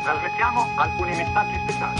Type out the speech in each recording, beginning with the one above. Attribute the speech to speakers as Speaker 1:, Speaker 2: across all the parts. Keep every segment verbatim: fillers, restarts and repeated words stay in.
Speaker 1: Trasmettiamo alcuni messaggi speciali.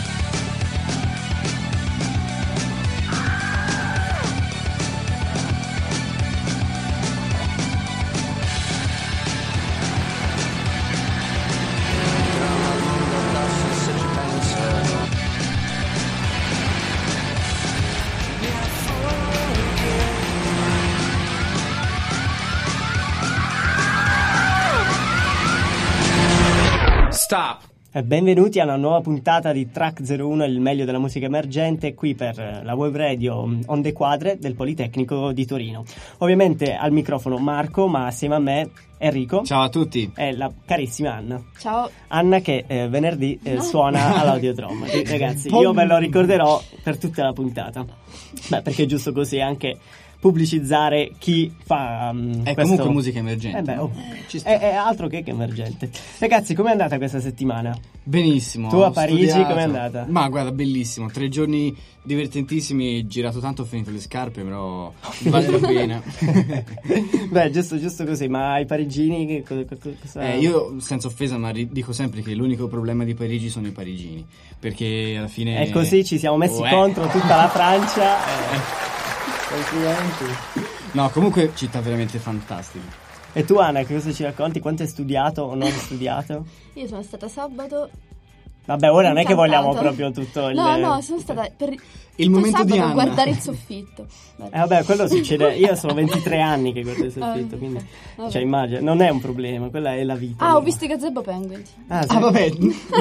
Speaker 2: Stop!
Speaker 3: E benvenuti a una nuova puntata di Track zero uno, il meglio della musica emergente, qui per la web radio Onde Quadre del Politecnico di Torino. Ovviamente al microfono Marco, ma assieme a me Enrico.
Speaker 2: Ciao a tutti.
Speaker 3: E la carissima Anna.
Speaker 4: Ciao.
Speaker 3: Anna che eh, venerdì eh, suona all'Audiodrome. Ragazzi, io ve lo ricorderò per tutta la puntata. Beh, perché è giusto così anche pubblicizzare chi fa um,
Speaker 2: è
Speaker 3: questo...
Speaker 2: comunque musica emergente.
Speaker 3: Eh beh, oh,
Speaker 2: Ci sta.
Speaker 3: è, è altro che, che emergente. Ragazzi, com'è andata questa settimana?
Speaker 2: Benissimo.
Speaker 3: Tu a Parigi
Speaker 2: studiato.
Speaker 3: com'è andata?
Speaker 2: Ma guarda, bellissimo. Tre giorni divertentissimi, girato tanto, ho finito le scarpe, però vale la pena.
Speaker 3: Beh, giusto, giusto così. Ma i parigini che cosa, cosa...
Speaker 2: Eh, io senza offesa, ma ri- dico sempre che l'unico problema di Parigi sono i parigini, perché alla fine
Speaker 3: E così ci siamo messi
Speaker 2: Uè.
Speaker 3: contro tutta la Francia. Eh. Complimenti.
Speaker 2: No, comunque città veramente fantastica.
Speaker 3: E tu Anna, che cosa ci racconti? Quanto hai studiato o non hai studiato?
Speaker 4: Io sono stata sabato.
Speaker 3: Vabbè, ora non è che
Speaker 4: Incantata.
Speaker 3: vogliamo proprio tutto il...
Speaker 4: No, no, sono stata per
Speaker 2: Il momento
Speaker 4: sabato
Speaker 2: di
Speaker 4: a
Speaker 2: Anna.
Speaker 4: guardare il soffitto.
Speaker 3: Eh vabbè, quello succede. Io sono ventitré anni che guardo il soffitto,
Speaker 4: Ah,
Speaker 3: quindi
Speaker 4: vabbè.
Speaker 3: cioè immagino, non è un problema, quella è la vita.
Speaker 4: Ah,
Speaker 3: no?
Speaker 4: ho visto i Gazebo Penguins.
Speaker 3: Ah, sì.
Speaker 2: Ah, vabbè.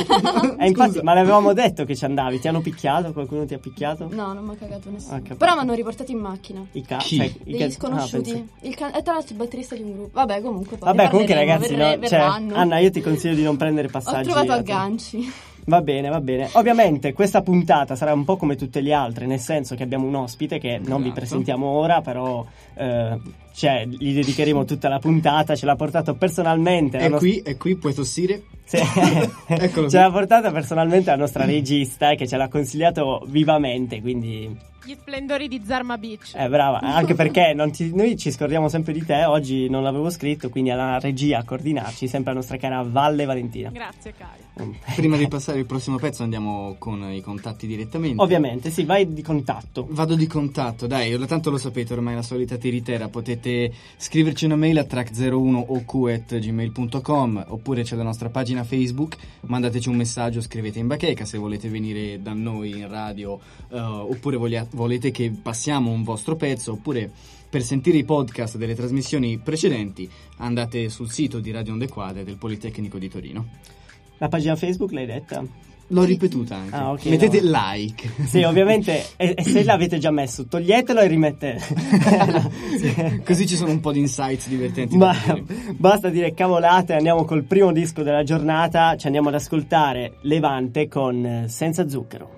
Speaker 3: E infatti, ma l'avevamo detto che ci andavi, ti hanno picchiato? Qualcuno ti ha picchiato?
Speaker 4: No, non mi ha cagato nessuno.
Speaker 3: Ah, capito.
Speaker 4: Però mi hanno riportato in macchina.
Speaker 3: I ca-
Speaker 2: Chi?
Speaker 3: cioè, i
Speaker 4: Degli
Speaker 3: ca-
Speaker 4: sconosciuti.
Speaker 3: ah, penso-
Speaker 4: il can- e tra l'altro il batterista di un gruppo. Vabbè, comunque. poi
Speaker 3: Vabbè,
Speaker 4: ne
Speaker 3: comunque
Speaker 4: parleremo,
Speaker 3: ragazzi,
Speaker 4: verre-
Speaker 3: no, cioè,
Speaker 4: verranno.
Speaker 3: Anna, io ti consiglio di non prendere
Speaker 4: Ho
Speaker 3: passaggi.
Speaker 4: trovato
Speaker 3: a te.
Speaker 4: agganci.
Speaker 3: Va bene, va bene. Ovviamente questa puntata sarà un po' come tutte le altre, nel senso che abbiamo un ospite che non vi
Speaker 2: Esatto.
Speaker 3: presentiamo ora, però eh, cioè, gli dedicheremo tutta la puntata, ce l'ha portato personalmente. la
Speaker 2: È
Speaker 3: nost-
Speaker 2: qui, è qui, puoi tossire?
Speaker 3: Sì.
Speaker 2: Eccolo
Speaker 3: Ce
Speaker 2: qui.
Speaker 3: l'ha portata personalmente la nostra regista, che ce l'ha consigliato vivamente, quindi...
Speaker 5: Gli splendori di Zarma Beach.
Speaker 3: Eh, brava, anche perché non ti- noi ci scordiamo sempre di te, oggi non l'avevo scritto, quindi alla regia a coordinarci, sempre la nostra cara Valle Valentina.
Speaker 5: Grazie, cari.
Speaker 3: Mm.
Speaker 2: Prima di passare il prossimo pezzo andiamo con i contatti direttamente.
Speaker 3: Ovviamente, sì, vai di contatto.
Speaker 2: Vado di contatto, dai, tanto lo sapete ormai, la solita tiritera. Potete scriverci una mail a track zero uno o q at gmail punto com, oppure c'è la nostra pagina Facebook, mandateci un messaggio, scrivete in bacheca se volete venire da noi in radio, uh, oppure voglia- volete che passiamo un vostro pezzo, oppure per sentire i podcast delle trasmissioni precedenti andate sul sito di Radio Onde Quadre del Politecnico di Torino.
Speaker 3: La pagina Facebook l'hai detta?
Speaker 2: L'ho ripetuta anche.
Speaker 3: Ah, ok,
Speaker 2: Mettete
Speaker 3: no.
Speaker 2: like.
Speaker 3: Sì, ovviamente, e, e se l'avete già messo, toglietelo e rimettete. No, sì.
Speaker 2: Così ci sono un po' di insights divertenti.
Speaker 3: Ma
Speaker 2: da vedere.
Speaker 3: basta dire cavolate, andiamo col primo disco della giornata, ci andiamo ad ascoltare Levante con eh, Senza Zucchero.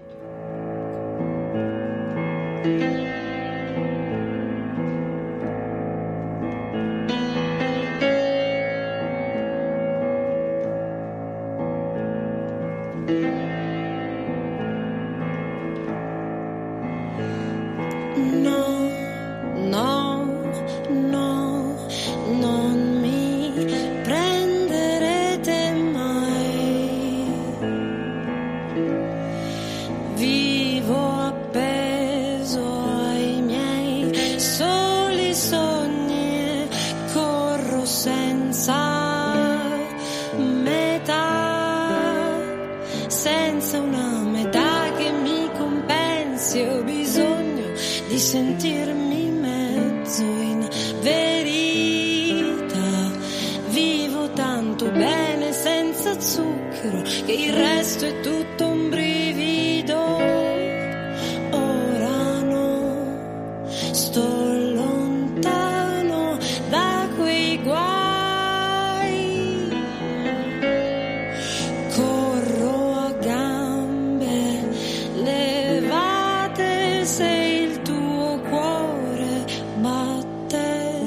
Speaker 6: No, no, no, non mi prenderete mai. Vivo appeso ai miei soli sogni e corro senza metà, senza una metà che mi compensi. Ho bisogno di sentirmi mezzo in verità. Vivo tanto bene senza zucchero che il resto è tutto un brivido. Ora no, sto lontano da quei guai. Corro a gambe levate se il tuo cuore batte,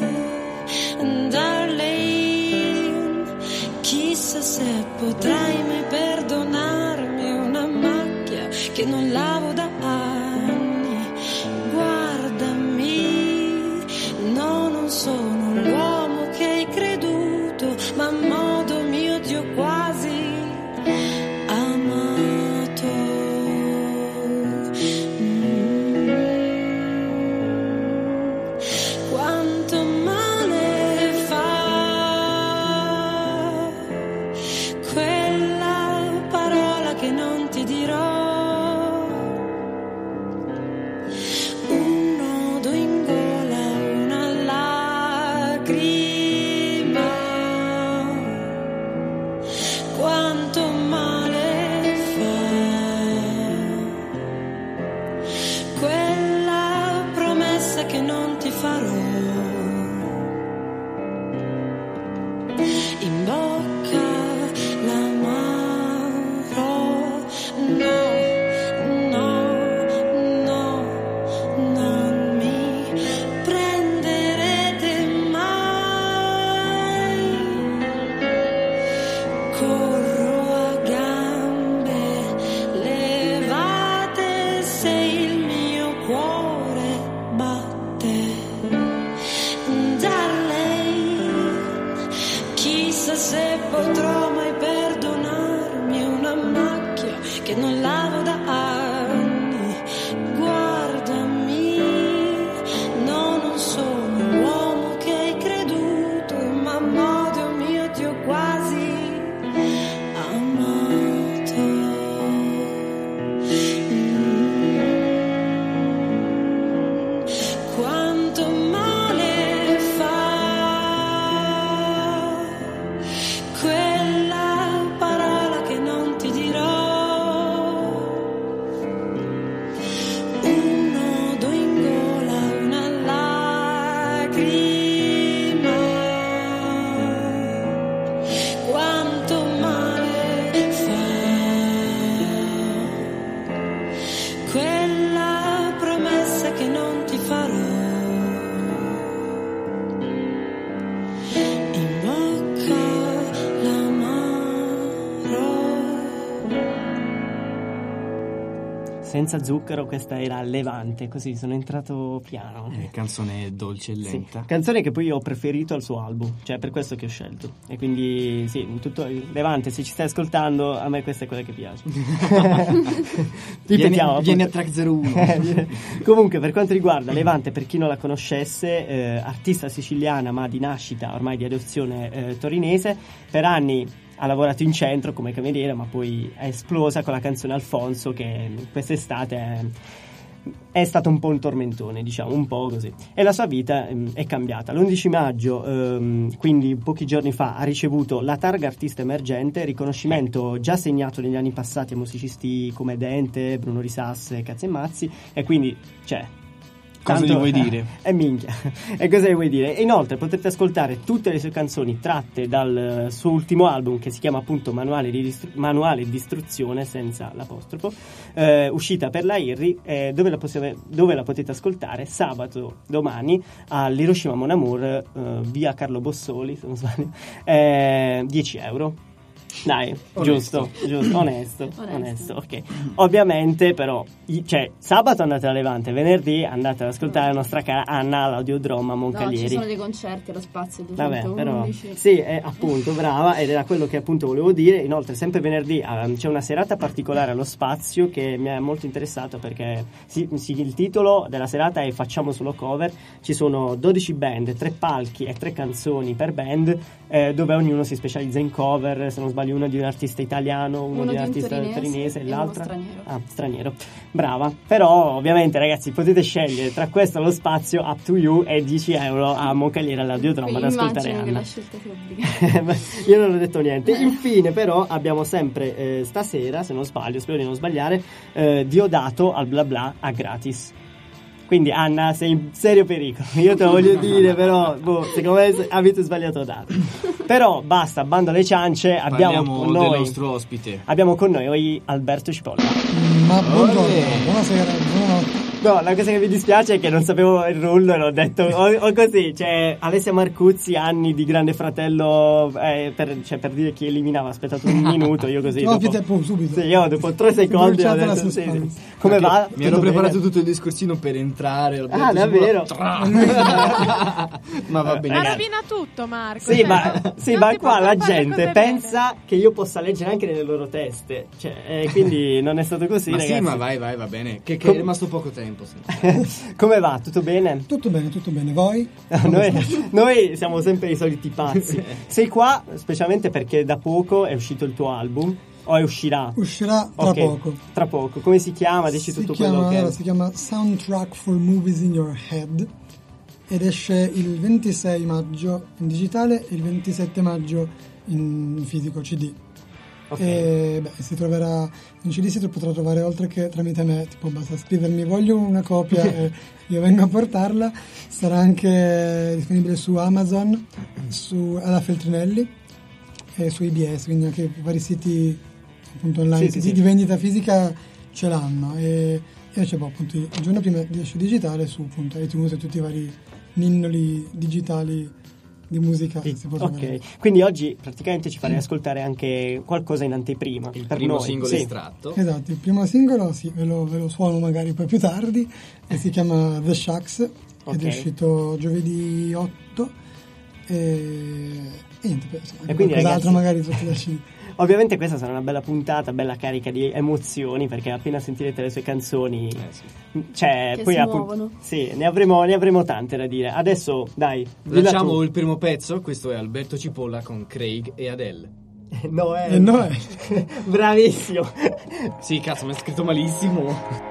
Speaker 6: darling. Chissà se potrai mai perdonarmi una macchia che non lavo da anni. Guardami, no, non sono l'uomo che hai creduto, ma a modo mio ti ho quasi che non lavo da anni. Guardami, no, non sono l'uomo che hai creduto, ma amore mio ti ho quasi amato. Mm. Quanto male fa quella parola che non ti dirò, un nodo in gola, una lacrima. Quanto male fa quella promessa che non ti farò. In bocca l'amaro.
Speaker 3: Senza zucchero, questa era Levante, così sono entrato piano.
Speaker 2: Eh, canzone dolce e
Speaker 3: Sì,
Speaker 2: lenta.
Speaker 3: canzone che poi ho preferito al suo album, cioè per questo che ho scelto. E quindi sì, tutto Levante, se ci stai ascoltando, a me questa è quella che piace.
Speaker 2: Vieni,
Speaker 3: Ripetiamo,
Speaker 2: vieni a
Speaker 3: appunto.
Speaker 2: Track zero uno.
Speaker 3: Eh, viene- Comunque, per quanto riguarda Levante, per chi non la conoscesse, eh, artista siciliana ma di nascita, ormai di adozione eh, torinese, per anni ha lavorato in centro come cameriera, ma poi è esplosa con la canzone Alfonso, che quest'estate è, è stato un po' un tormentone, diciamo, un po' così. E la sua vita ehm, è cambiata. L'undici maggio, ehm, quindi pochi giorni fa, ha ricevuto la targa artista emergente, riconoscimento già segnato negli anni passati a musicisti come Dente, Bruno Risas, Cazzi e Mazzi, e quindi, cioè...
Speaker 2: Cosa gli vuoi dire?
Speaker 3: E minchia. E cosa gli vuoi dire? E inoltre potrete ascoltare tutte le sue canzoni tratte dal suo ultimo album, che si chiama appunto Manuale di, Distru- Manuale di Istruzione, senza l'apostrofo, eh, uscita per la I R I, eh, dove, la possiamo- dove la potete ascoltare sabato, domani, all'Hiroshima Mon Amour, eh, via Carlo Bossoli, se non sbaglio, eh, dieci euro. Dai,
Speaker 2: Onesto.
Speaker 3: giusto, giusto, onesto, onesto,
Speaker 4: Onesto.
Speaker 3: ok. Ovviamente però, i- cioè, sabato andate a Levante, venerdì andate ad ascoltare la nostra cara Anna all'Audiodroma a
Speaker 4: No, ci
Speaker 3: Moncalieri.
Speaker 4: sono dei concerti allo spazio
Speaker 3: Vabbè, però
Speaker 4: duecentoundici.
Speaker 3: sì, eh, appunto, brava, ed era quello che appunto volevo dire. Inoltre, sempre venerdì ehm, c'è una serata particolare allo spazio che mi è molto interessato, perché sì, sì, il titolo della serata è Facciamo solo cover. Ci sono dodici band, tre palchi e tre canzoni per band, eh, dove ognuno si specializza in cover. Se non sbaglio, uno di un artista italiano, uno,
Speaker 4: Uno
Speaker 3: di un
Speaker 4: di un
Speaker 3: artista
Speaker 4: torinese
Speaker 3: torinese e
Speaker 4: e uno
Speaker 3: l'altro
Speaker 4: straniero.
Speaker 3: ah, straniero. Brava. Però ovviamente, ragazzi, potete scegliere tra questo allo spazio, up to you, e dieci euro a Moncalieri all'Audiodroma ad
Speaker 4: Quindi
Speaker 3: ascoltare
Speaker 4: immagino che
Speaker 3: Anna.
Speaker 4: la scelta sia obbligata.
Speaker 3: Ma io non ho detto niente. Infine, però, abbiamo sempre eh, stasera, se non sbaglio, spero di non sbagliare, eh, Diodato al bla bla a gratis. Quindi, Anna, sei in serio pericolo. Io te lo voglio dire, però, boh, secondo me se- avete sbagliato dato. Però basta, bando alle ciance. Abbiamo
Speaker 2: Parliamo
Speaker 3: con
Speaker 2: del
Speaker 3: noi,
Speaker 2: nostro ospite.
Speaker 3: abbiamo con noi Alberto Cipolla.
Speaker 7: Ma buongiorno,
Speaker 2: Olè.
Speaker 7: buonasera, buonanotte.
Speaker 3: No, la cosa che mi dispiace è che non sapevo il rullo e l'ho detto o, o così. Cioè, Alessia Marcuzzi, anni di Grande Fratello, eh, per, cioè, per dire chi eliminava, aspettato un minuto, io così.
Speaker 7: No,
Speaker 3: dopo,
Speaker 7: più tempo, subito.
Speaker 3: Sì, io dopo tre secondi ho
Speaker 7: bruciato la
Speaker 3: detto, sì, sì.
Speaker 7: suspense.
Speaker 3: Come
Speaker 2: Perché
Speaker 3: va?
Speaker 2: Mi ero
Speaker 3: Tutto
Speaker 2: preparato
Speaker 3: bene?
Speaker 2: tutto il discorsino per entrare. ho
Speaker 3: Ah,
Speaker 2: detto,
Speaker 3: davvero?
Speaker 2: sicuro- Ma va bene.
Speaker 5: Ma
Speaker 3: Ragazzi.
Speaker 5: rovina tutto, Marco.
Speaker 3: Sì,
Speaker 5: cioè,
Speaker 3: ma, sì,
Speaker 5: non
Speaker 3: ma
Speaker 5: si
Speaker 3: qua la
Speaker 5: possono fare
Speaker 3: gente
Speaker 5: cose
Speaker 3: pensa che io possa leggere anche nelle loro teste. Cioè, eh, quindi non è stato così,
Speaker 2: Ma
Speaker 3: ragazzi.
Speaker 2: sì, ma vai, vai, va bene. Che, che
Speaker 3: Com-
Speaker 2: è rimasto poco tempo. Sì.
Speaker 3: Come va? Tutto bene?
Speaker 7: Tutto bene, tutto bene. Voi?
Speaker 3: Noi, noi siamo sempre i soliti pazzi. Sei qua specialmente perché da poco è uscito il tuo album. O è uscirà?
Speaker 7: Uscirà tra
Speaker 3: Ok,
Speaker 7: poco.
Speaker 3: Tra poco. Come si chiama? Dici
Speaker 7: Si
Speaker 3: tutto
Speaker 7: chiama,
Speaker 3: quello che
Speaker 7: allora, si chiama Soundtrack for Movies in Your Head ed esce il ventisei maggio in digitale e il ventisette maggio in fisico C D.
Speaker 3: Ok.
Speaker 7: E beh, si troverà in C D, si potrà trovare oltre che tramite me, tipo basta scrivermi voglio una copia e io vengo a portarla. Sarà anche disponibile su Amazon, su alla Feltrinelli e su I B S, quindi anche vari siti appunto online,
Speaker 3: Sì, sì,
Speaker 7: siti
Speaker 3: sì.
Speaker 7: di vendita fisica ce l'hanno, e io c'è appunto il giorno prima di esce digitale su appunto iTunes e tutti i vari ninnoli digitali di musica che si può trovare.
Speaker 3: Ok, quindi oggi praticamente ci farei ascoltare anche qualcosa in anteprima.
Speaker 2: Il
Speaker 3: per
Speaker 2: primo
Speaker 3: noi.
Speaker 2: singolo
Speaker 3: Sì.
Speaker 2: estratto.
Speaker 7: Esatto, il primo singolo sì, ve lo, ve lo suono magari poi più tardi, e si chiama The Shacks ed
Speaker 3: Ok.
Speaker 7: è uscito giovedì otto e, e niente, poi, insomma,
Speaker 3: E quindi,
Speaker 7: qualcos'altro
Speaker 3: ragazzi-
Speaker 7: magari sotto la C D.
Speaker 3: Ovviamente questa sarà una bella puntata, bella carica di emozioni, perché appena sentirete le sue canzoni,
Speaker 2: Eh, sì.
Speaker 3: cioè,
Speaker 4: Che
Speaker 3: poi
Speaker 4: si
Speaker 3: appunto-
Speaker 4: muovono.
Speaker 3: sì, ne avremo, ne avremo tante da dire. Adesso, dai, dilla
Speaker 2: Lanciamo
Speaker 3: tu.
Speaker 2: il primo pezzo, questo è Alberto Cipolla con Craig e Adele.
Speaker 3: Noè.
Speaker 7: E Noè.
Speaker 3: Bravissimo.
Speaker 2: Sì, cazzo, mi è scritto malissimo.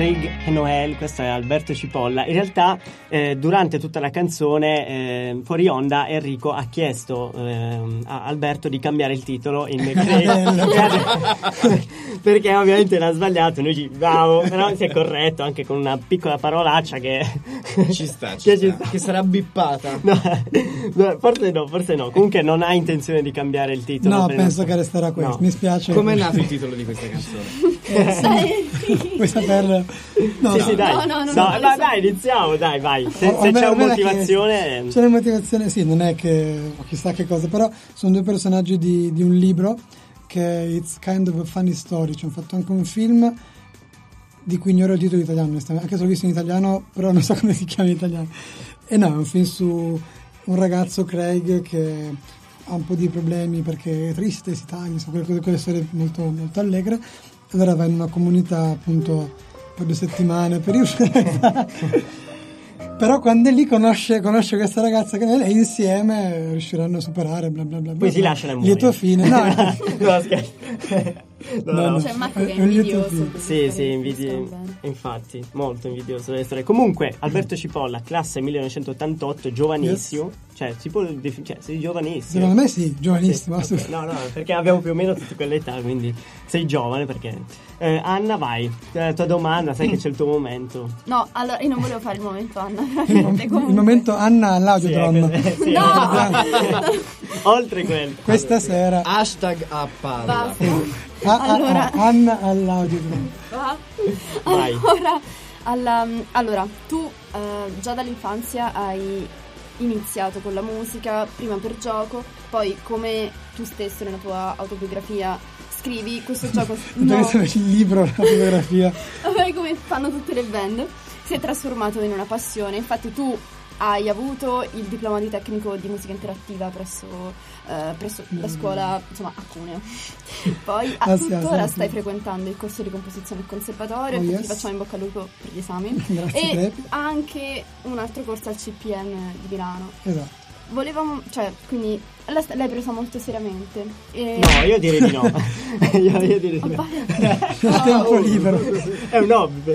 Speaker 3: Craig e Noel, questo è Alberto Cipolla. In realtà eh, durante tutta la canzone eh, fuori onda Enrico ha chiesto eh, a Alberto di cambiare il titolo in Craig perché ovviamente l'ha sbagliato, noi ci bravo, però si è corretto anche con una piccola parolaccia che
Speaker 2: ci sta, ci
Speaker 3: che,
Speaker 2: sta.
Speaker 3: ci sta.
Speaker 2: Che sarà bippata.
Speaker 3: No, no, forse no, forse no. Comunque non ha intenzione di cambiare il titolo.
Speaker 7: No,
Speaker 3: per
Speaker 7: penso
Speaker 3: il nostro...
Speaker 7: che resterà questo.
Speaker 3: No.
Speaker 7: Mi spiace.
Speaker 2: Com'è nato il titolo di questa canzone?
Speaker 7: Vuoi saperlo? No,
Speaker 3: sì,
Speaker 7: no.
Speaker 3: sì, dai.
Speaker 4: No, no, no,
Speaker 3: no,
Speaker 4: no,
Speaker 3: no,
Speaker 4: no.
Speaker 3: dai, iniziamo, dai, vai. Se,
Speaker 7: O-
Speaker 3: se
Speaker 7: o
Speaker 3: c'è
Speaker 7: me-
Speaker 3: una
Speaker 7: me l'ha
Speaker 3: motivazione...
Speaker 7: chiesto. C'è una motivazione, sì, non è che ho chissà che cosa, però sono due personaggi di, di un libro che è It's Kind of a Funny Story. Ci hanno fatto anche un film di cui ignoro il titolo in italiano, onestamente, anche se l'ho visto in italiano, però non so come si chiama in italiano. E no, è un film su un ragazzo, Craig, che ha un po' di problemi perché è triste, si taglia, insomma, quelle, quelle storie molto, molto allegre. Allora va in una comunità appunto per due settimane per riuscire però quando è lì conosce, conosce questa ragazza che lei insieme riusciranno a superare bla bla bla.
Speaker 3: Poi
Speaker 7: bla,
Speaker 3: si
Speaker 7: bla.
Speaker 3: lasciano e muoiono.
Speaker 7: Lieto fine. No,
Speaker 3: no, scherzo. No,
Speaker 7: No,
Speaker 3: no.
Speaker 7: no.
Speaker 4: C'è Marco che è
Speaker 7: È un lieto
Speaker 4: invidioso.
Speaker 7: fine.
Speaker 4: per
Speaker 3: Sì,
Speaker 4: queste
Speaker 3: sì, invidi-
Speaker 4: storie bene.
Speaker 3: infatti, molto invidioso delle storie. Comunque, Alberto Cipolla, classe millenovecentottantotto, giovanissimo. Cioè, si può defi- cioè, sei giovanissimo.
Speaker 7: secondo me sì, giovanissimo.
Speaker 3: Sì,
Speaker 7: assolutamente.
Speaker 3: ok. No, no, perché abbiamo più o meno tutte quell'età, quindi sei giovane perché... Eh, Anna, vai, la tua domanda, sai che c'è il tuo momento.
Speaker 4: No, allora io non volevo fare il momento Anna,
Speaker 7: Il,
Speaker 4: veramente,
Speaker 7: mom-
Speaker 4: comunque.
Speaker 7: il momento Anna
Speaker 3: Sì,
Speaker 7: all'audiodrome.
Speaker 3: eh, sì,
Speaker 4: No!
Speaker 3: oltre quello.
Speaker 7: Questa sera
Speaker 2: Hashtag a palla.
Speaker 4: Basta.
Speaker 7: Ah, ah,
Speaker 4: Allora.
Speaker 7: ah, Anna all'audiodrome.
Speaker 4: Va?
Speaker 3: Vai.
Speaker 4: Allora, alla- allora, tu eh, già dall'infanzia hai iniziato con la musica, prima per gioco, poi come tu stesso nella tua autobiografia scrivi questo gioco
Speaker 7: No.
Speaker 4: no,
Speaker 7: Il libro, la fotografia.
Speaker 4: vabbè, come fanno tutte le band, si è trasformato in una passione. Infatti tu hai avuto il diploma di tecnico di musica interattiva presso, eh, presso la scuola, insomma, a Cuneo. Poi a
Speaker 7: Ah, sì,
Speaker 4: tuttora
Speaker 7: ah, sì,
Speaker 4: stai
Speaker 7: sì.
Speaker 4: frequentando il corso di composizione al conservatorio,
Speaker 7: Oh,
Speaker 4: infatti
Speaker 7: yes.
Speaker 4: ti facciamo in bocca al lupo per gli esami.
Speaker 7: Grazie,
Speaker 4: E
Speaker 7: Crepi.
Speaker 4: anche un altro corso al C P N di Milano.
Speaker 7: Esatto.
Speaker 4: Volevamo, cioè, quindi la- l'hai presa molto seriamente. E...
Speaker 3: No, io direi di no. io, io direi di
Speaker 4: Oh,
Speaker 3: no.
Speaker 7: Il tempo libero.
Speaker 3: È un hobby.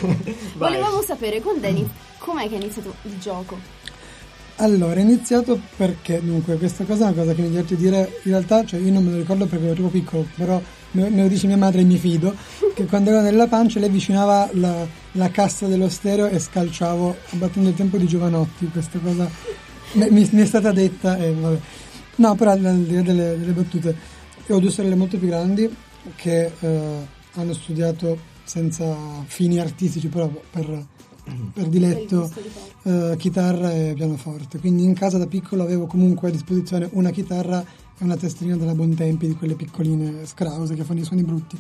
Speaker 3: Vai.
Speaker 4: Volevamo sapere con Dani com'è che è iniziato il gioco.
Speaker 7: Allora, è iniziato perché, dunque, questa cosa è una cosa che mi diverto dire, in realtà, cioè io non me lo ricordo perché ero troppo piccolo, però me, me lo dice mia madre e mi fido, che quando ero nella pancia lei avvicinava la, la cassa dello stereo e scalciavo, abbattendo il tempo di Giovanotti, questa cosa mi, mi- mi è stata detta e vabbè. No, però al di là delle, delle battute, io ho due sorelle molto più grandi che eh, hanno studiato senza fini artistici, però per... per diletto
Speaker 4: Per il gusto di fare.
Speaker 7: eh, chitarra e pianoforte, quindi in casa da piccolo avevo comunque a disposizione una chitarra e una tastierina della Bontempi, di quelle piccoline scrause che fanno i suoni brutti,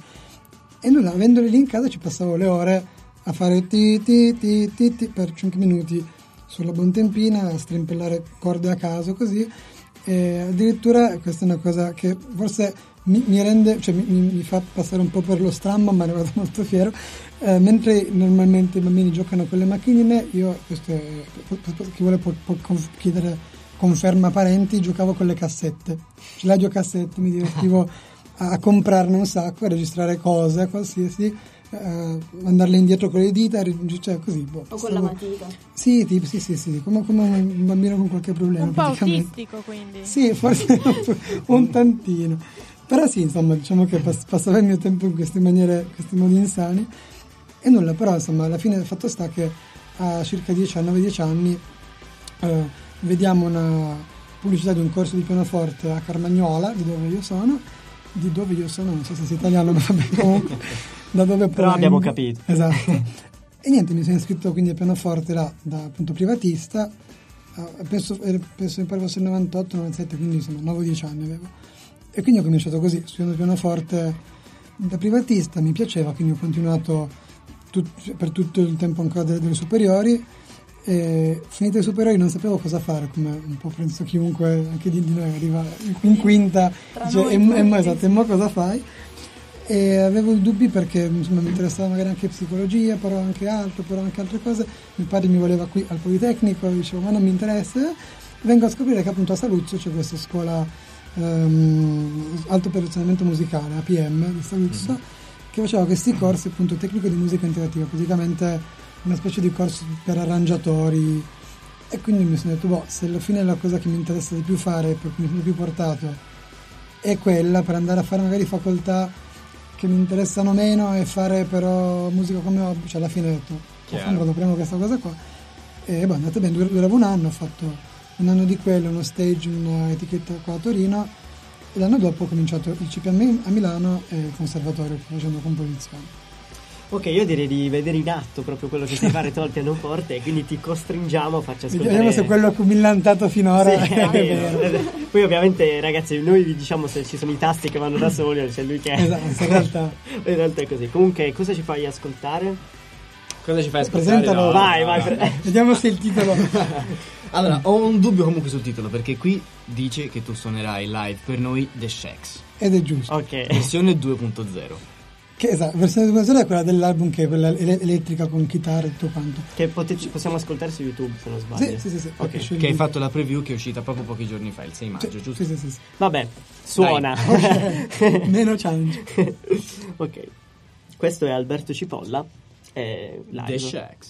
Speaker 7: e nulla, avendole lì in casa ci passavo le ore a fare ti ti ti ti, ti per cinque minuti sulla Bontempina, a strimpellare corde a caso così, e addirittura questa è una cosa che forse mi, mi rende, cioè mi, mi fa passare un po' per lo strambo, ma ne vado molto fiero. Eh, mentre normalmente i bambini giocano con le macchinine, io, questo è, chi vuole può, può conf- chiedere conferma parenti, giocavo con le cassette, cioè l'audio-cassette, mi divertivo a, a comprarne un sacco, a registrare cose, qualsiasi, eh, mandarle indietro con le dita, cioè così. Boh,
Speaker 4: O con la matita.
Speaker 7: Sì, tipo, sì, sì, sì, come, come un bambino con qualche problema.
Speaker 5: Un po'
Speaker 7: praticamente.
Speaker 5: autistico, quindi.
Speaker 7: Sì, forse un tantino. Però sì, insomma, diciamo che pass- passava il mio tempo in queste maniere, in questi modi insani. E nulla, però insomma, alla fine il fatto sta che a circa dieci, nove dieci anni eh, vediamo una pubblicità di un corso di pianoforte a Carmagnola, di dove io sono, di dove io sono, non so se sia italiano, ma vabbè, comunque, da dove
Speaker 3: Però abbiamo capito.
Speaker 7: Esatto. E niente, mi sono iscritto quindi a pianoforte là, da appunto privatista, eh, penso, eh, penso mi pare fosse il novantotto novantasette, quindi insomma nove dieci anni avevo. E quindi ho cominciato così, studiando pianoforte da privatista, mi piaceva, quindi ho continuato tut- per tutto il tempo ancora delle, delle superiori, e finite le superiori non sapevo cosa fare, come un po' penso chiunque anche di, di noi arriva in quinta,
Speaker 4: Tra
Speaker 7: dice,
Speaker 4: noi
Speaker 7: e, mo- e, mo-
Speaker 4: tutti.
Speaker 7: esatto, e mo cosa fai? E avevo i dubbi perché insomma, mi interessava magari anche psicologia, però anche altro, però anche altre cose. Mio padre mi voleva qui al Politecnico, dicevo ma non mi interessa. Vengo a scoprire che appunto a Saluzzo c'è questa scuola ehm, alto perfezionamento musicale, A P M di Saluzzo, che faceva questi corsi appunto tecnico di musica interattiva, praticamente una specie di corso per arrangiatori, e quindi mi sono detto, boh, se alla fine la cosa che mi interessa di più fare, per cui mi sono più portato, è quella, per andare a fare magari facoltà che mi interessano meno e fare però musica come hobby, cioè alla fine ho detto,
Speaker 2: Chiaro.
Speaker 7: vado prima questa cosa qua, e boh, è andata bene, dur- durava un anno, ho fatto un anno di quello, uno stage, una etichetta qua a Torino, e l'anno dopo ho cominciato il C P M a Milano e il conservatorio facendo composizioni.
Speaker 3: Ok, io direi di vedere in atto proprio quello che sai fare tu al pianoforte, e quindi ti costringiamo a farci ascoltare.
Speaker 7: Vediamo se quello che ho millantato finora
Speaker 3: Sì,
Speaker 7: è
Speaker 3: è
Speaker 7: vero.
Speaker 3: vero. Poi ovviamente ragazzi, noi vi diciamo se ci sono i tasti che vanno da soli o c'è lui che
Speaker 7: Esatto, in realtà.
Speaker 3: in realtà è così. Comunque cosa ci fai ascoltare?
Speaker 2: Cosa ci fai ascoltare?
Speaker 7: Presentalo.
Speaker 2: No,
Speaker 3: Vai,
Speaker 2: no,
Speaker 3: vai,
Speaker 2: no.
Speaker 3: pre-
Speaker 7: Vediamo se il titolo.
Speaker 2: Allora, ho un dubbio comunque sul titolo, perché qui dice che tu suonerai live per noi The Shacks,
Speaker 7: Ed è giusto.
Speaker 3: Ok.
Speaker 2: versione due punto zero.
Speaker 7: Che esatto, la versione due punto zero è quella dell'album, che è quella ele- elettrica con chitarra e tutto quanto.
Speaker 3: Che pote- possiamo ascoltare su YouTube se non sbaglio.
Speaker 7: Sì, sì, sì, sì.
Speaker 3: Ok.
Speaker 7: Ecco, scegli-
Speaker 2: Che hai fatto la preview che è uscita proprio pochi giorni fa, il sei maggio,
Speaker 7: Sì,
Speaker 2: giusto?
Speaker 7: sì, sì, sì, sì.
Speaker 3: Vabbè, suona.
Speaker 7: Ok, meno challenge.
Speaker 3: Ok. Questo è Alberto Cipolla. E live.
Speaker 2: The Shacks.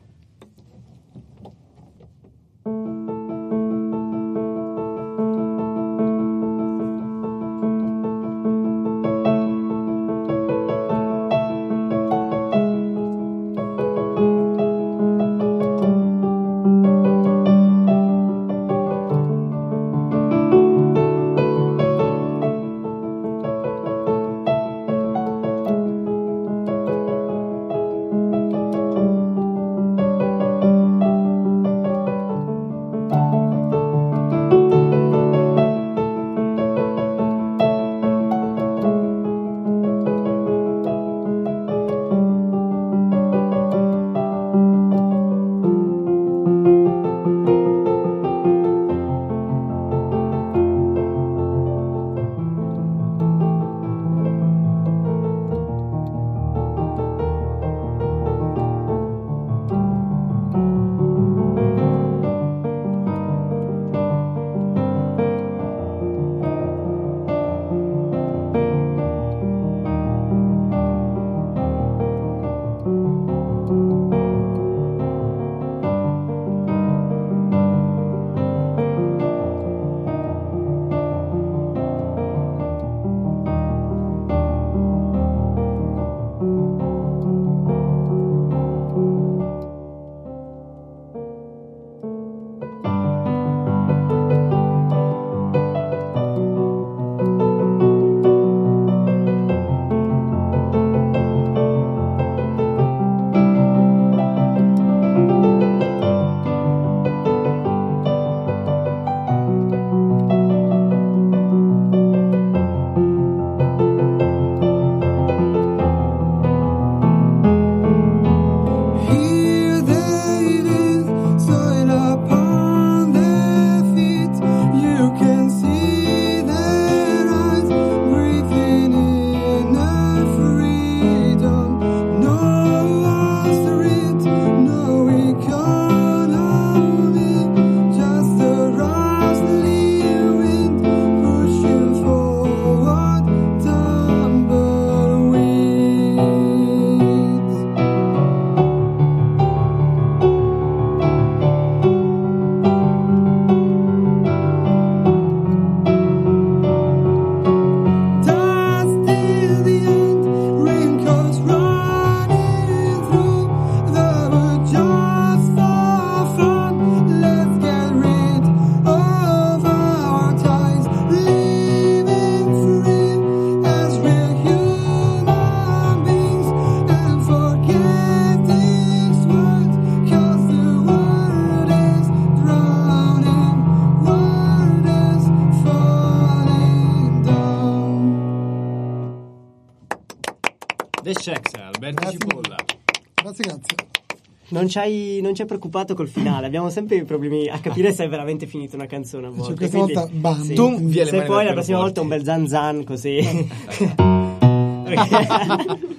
Speaker 2: The Shacks, Alberto
Speaker 7: Grazie.
Speaker 2: Cipolla.
Speaker 7: Grazie, grazie.
Speaker 3: Non ci hai non ci hai preoccupato col finale, abbiamo sempre i problemi a capire se è veramente finita una canzone a volte.
Speaker 7: Cioè, questa
Speaker 3: quindi-
Speaker 7: volta bam.
Speaker 3: sì.
Speaker 2: Tu via le
Speaker 3: Se
Speaker 2: mani
Speaker 3: poi
Speaker 2: dal
Speaker 3: la prossima
Speaker 2: pianoforte.
Speaker 3: volta un bel zan zan così.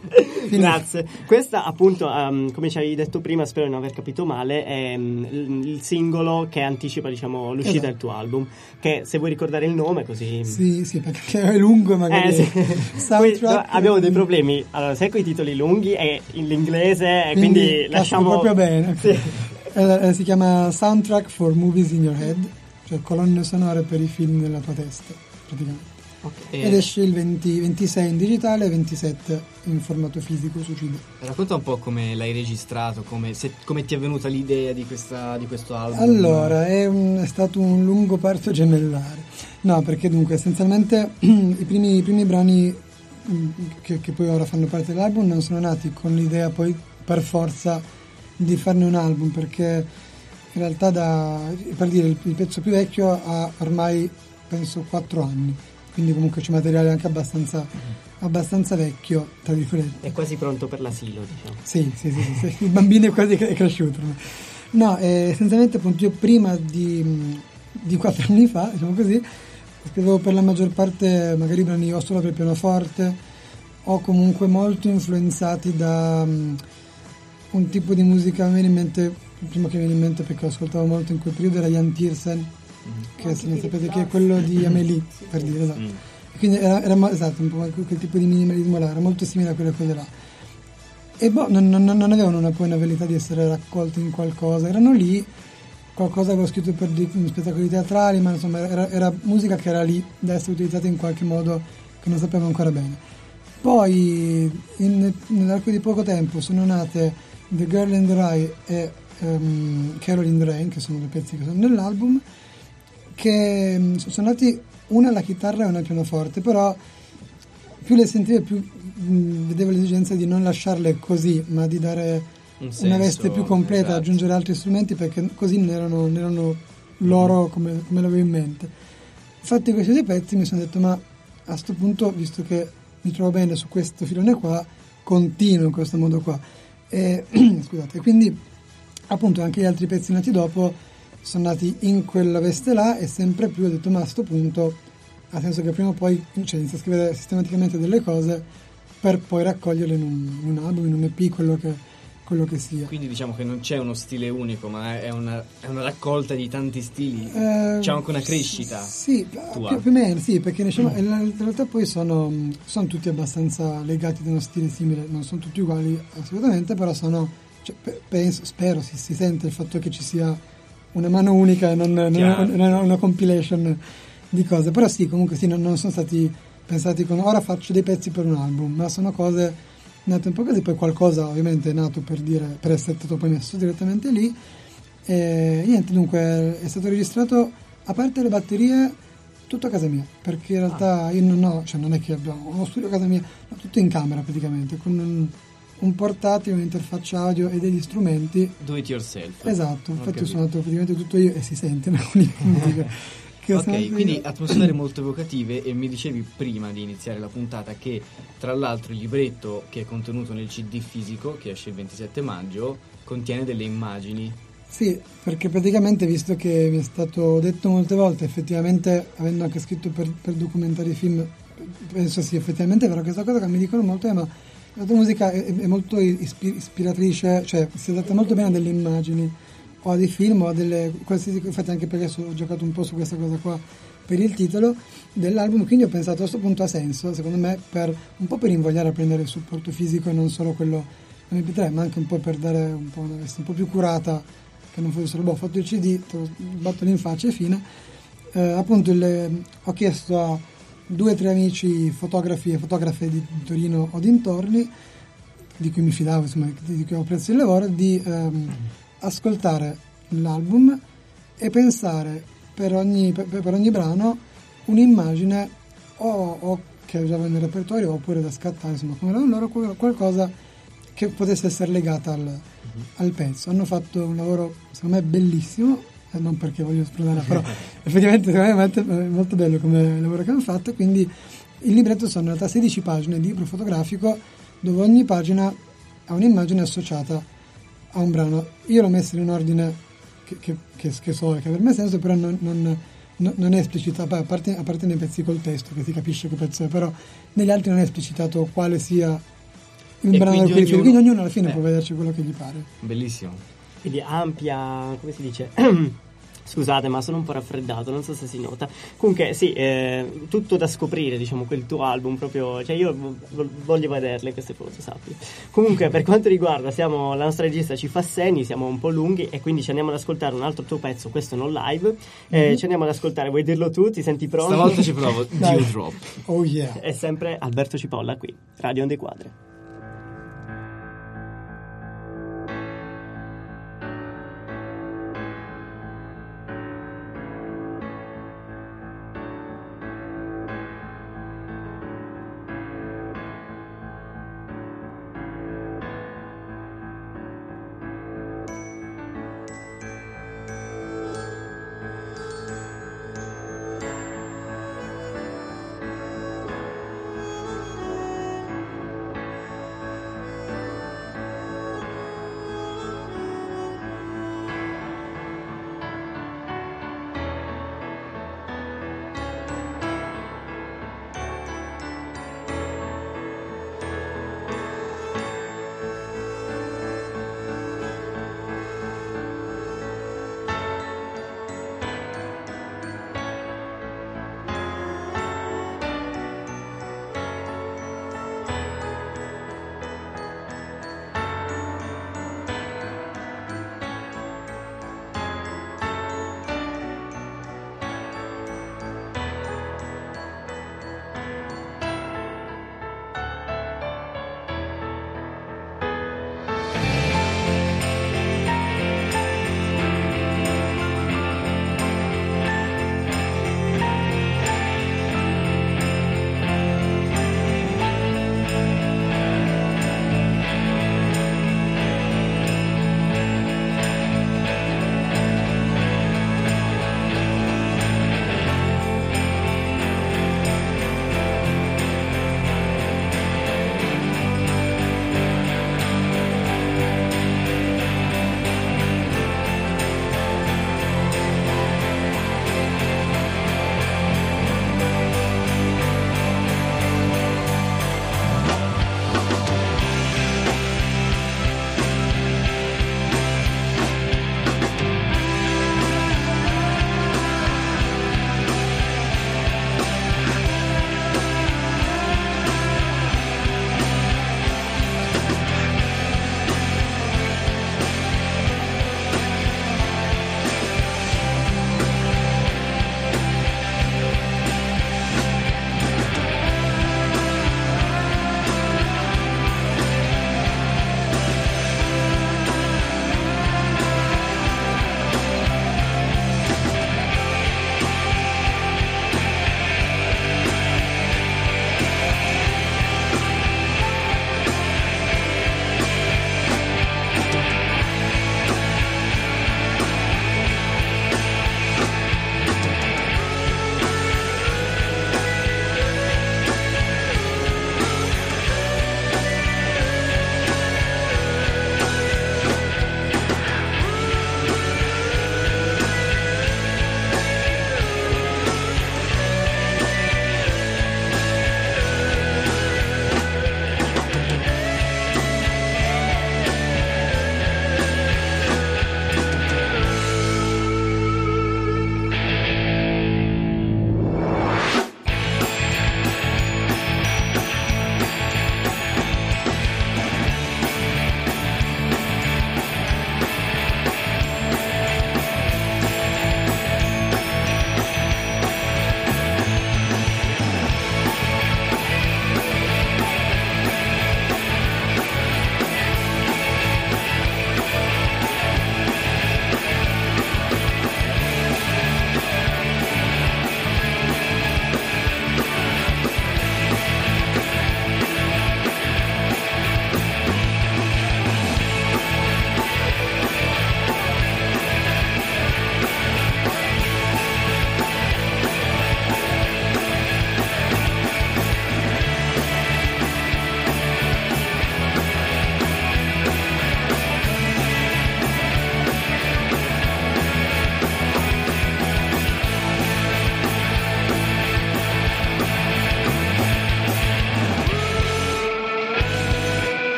Speaker 3: Grazie. Questa appunto, um, come ci avevi detto prima, spero di non aver capito male, è um, il, il singolo che anticipa, diciamo, l'uscita
Speaker 7: esatto.
Speaker 3: del tuo album, che se vuoi ricordare il nome così...
Speaker 7: Sì, sì, perché è lungo e magari...
Speaker 3: Eh, sì.
Speaker 7: Soundtrack...
Speaker 3: Poi, no, abbiamo dei problemi, allora se con i titoli lunghi è in l'inglese e quindi,
Speaker 7: quindi
Speaker 3: lasciamo...
Speaker 7: proprio bene.
Speaker 3: Sì.
Speaker 7: Eh, si chiama Soundtrack for Movies in Your Head, cioè colonne sonore per i film nella tua testa, praticamente.
Speaker 3: Okay.
Speaker 7: Ed esce il venti, ventisei in digitale e ventisette in formato fisico su C D.
Speaker 2: Racconta un po' come l'hai registrato, come, se, come ti è venuta l'idea di, questa, di questo album.
Speaker 7: Allora, è, un, è stato un lungo parto gemellare. No, perché dunque essenzialmente i primi, i primi brani che, che poi ora fanno parte dell'album non sono nati con l'idea poi per forza di farne un album, perché in realtà da, per dire, il, il pezzo più vecchio ha ormai penso quattro anni, quindi comunque c'è materiale anche abbastanza, abbastanza vecchio, tra virgolette.
Speaker 3: È quasi pronto per l'asilo, diciamo.
Speaker 7: Sì, sì, sì, sì, sì. Il bambino è quasi è cresciuto. No, eh, essenzialmente appunto io prima di, di quattro anni fa, diciamo così, scrivevo per la maggior parte magari brani o solo per pianoforte o comunque molto influenzati da um, un tipo di musica. Mi viene in mente, il primo che mi viene in mente perché lo ascoltavo molto in quel periodo era Jan Tiersen, che se non sapete che è quello di Amélie, per dire, esatto. Mm. Quindi era, era esatto, un po' quel tipo di minimalismo là, era molto simile a quelle cose là. E boh, non, non, non avevano una, poi una velleità di essere raccolti in qualcosa, erano lì, qualcosa avevo scritto per di, spettacoli teatrali, ma insomma era, era musica che era lì da essere utilizzata in qualche modo che non sapevo ancora bene. Poi in, nell'arco di poco tempo sono nate The Girl in the Rye e um, Carol in the Rain, che sono due pezzi che sono nell'album, che sono nati una alla chitarra e una al pianoforte, però più le sentivo più mh, vedevo l'esigenza di non lasciarle così, ma di dare un senso, una veste più completa, esatto. Aggiungere altri strumenti, perché così non erano, non erano loro come, come l'avevo in mente. Fatti questi due pezzi mi sono detto, ma a sto punto, visto che mi trovo bene su questo filone qua, continuo in questo modo qua. E, scusate, quindi appunto anche gli altri pezzi nati dopo sono nati in quella veste là, e sempre più ho detto, ma a sto punto ha senso che prima o poi, cioè, inizio a scrivere sistematicamente delle cose per poi raccoglierle in un, in un album, in un E P, quello che, quello che sia.
Speaker 2: Quindi diciamo che non c'è uno stile unico, ma è una, è una raccolta di tanti stili,
Speaker 7: eh,
Speaker 2: c'è anche una crescita.
Speaker 7: Sì,
Speaker 2: tua.
Speaker 7: Più, più o meno, sì, perché diciamo, mm. in realtà poi sono, sono tutti abbastanza legati da uno stile simile, non sono tutti uguali assolutamente, però sono, cioè, penso, spero si, si sente il fatto che ci sia una mano unica e non, non una, una compilation di cose, però sì, comunque sì, non, non sono stati pensati con ora faccio dei pezzi per un album, ma sono cose nate un po' così, poi qualcosa ovviamente è nato per dire, per essere stato poi messo direttamente lì, e niente, dunque è stato registrato, a parte le batterie, tutto a casa mia, perché in realtà io non ho, cioè non è che abbiamo uno studio a casa mia, ma tutto in camera praticamente, con un, un portatile, un'interfaccia audio e degli strumenti.
Speaker 2: Do it yourself.
Speaker 7: Esatto, infatti ho suonato praticamente tutto io e si sente in alcuni punti. Che
Speaker 2: ok, quindi atmosfere molto evocative, e mi dicevi prima di iniziare la puntata che tra l'altro il libretto che è contenuto nel C D fisico, che esce il ventisette maggio, contiene delle immagini.
Speaker 7: Sì, perché praticamente, visto che mi è stato detto molte volte, effettivamente avendo anche scritto per, per documentari film, penso sì, effettivamente è vero, questa cosa che mi dicono molto è ma la tua musica è, è molto ispi- ispiratrice, cioè si adatta molto bene a delle immagini o a dei film o a delle qualsiasi, infatti anche perché ho giocato un po' su questa cosa qua per il titolo dell'album, quindi ho pensato a questo punto ha senso secondo me, per un po' per invogliare a prendere il supporto fisico e non solo quello M P tre, ma anche un po' per dare un po' una veste un po' più curata, che non fosse solo boh, ho fatto il C D, te lo batto in faccia e fine. Eh, appunto il, ho chiesto a due o tre amici fotografi e fotografe di Torino o dintorni, di cui mi fidavo, insomma, di cui ho apprezzo il lavoro, di ehm, ascoltare l'album e pensare per ogni, per, per ogni brano un'immagine o, o che usavo nel repertorio oppure da scattare, insomma, come erano loro, qualcosa che potesse essere legata al, uh-huh. al pezzo. Hanno fatto un lavoro secondo me bellissimo, eh, non perché voglio esplodere, però effettivamente secondo me è molto, molto bello come lavoro che hanno fatto. Quindi il libretto sono in realtà sedici pagine di libro fotografico, dove ogni pagina ha un'immagine associata a un brano. Io l'ho messo in un ordine che, che, che, che so che per me ha senso, però non, non, non è esplicitato, a parte, a parte nei pezzi col testo che si capisce che pezzo è, però negli altri non è esplicitato quale sia un
Speaker 2: E
Speaker 7: brano
Speaker 2: quindi
Speaker 7: del cui film,
Speaker 2: ognuno-
Speaker 7: quindi ognuno alla fine
Speaker 2: Eh.
Speaker 7: può vederci quello che gli pare.
Speaker 2: Bellissimo.
Speaker 3: Quindi ampia, come si dice? Scusate, ma sono un po' raffreddato, non so se si nota. Comunque, sì, eh, tutto da scoprire, diciamo, quel tuo album proprio. Cioè, io vo- voglio vederle queste foto, sappi. Comunque, per quanto riguarda, siamo, la nostra regista ci fa segni, siamo un po' lunghi e quindi ci andiamo ad ascoltare un altro tuo pezzo, questo non live. Eh, Ci andiamo ad ascoltare, vuoi dirlo tu? Ti senti pronto?
Speaker 2: Stavolta ci provo.
Speaker 7: Dai.
Speaker 2: Dewdrop.
Speaker 7: Oh yeah.
Speaker 3: È sempre Alberto Cipolla qui, Radio Onde Quadre.
Speaker 6: Thank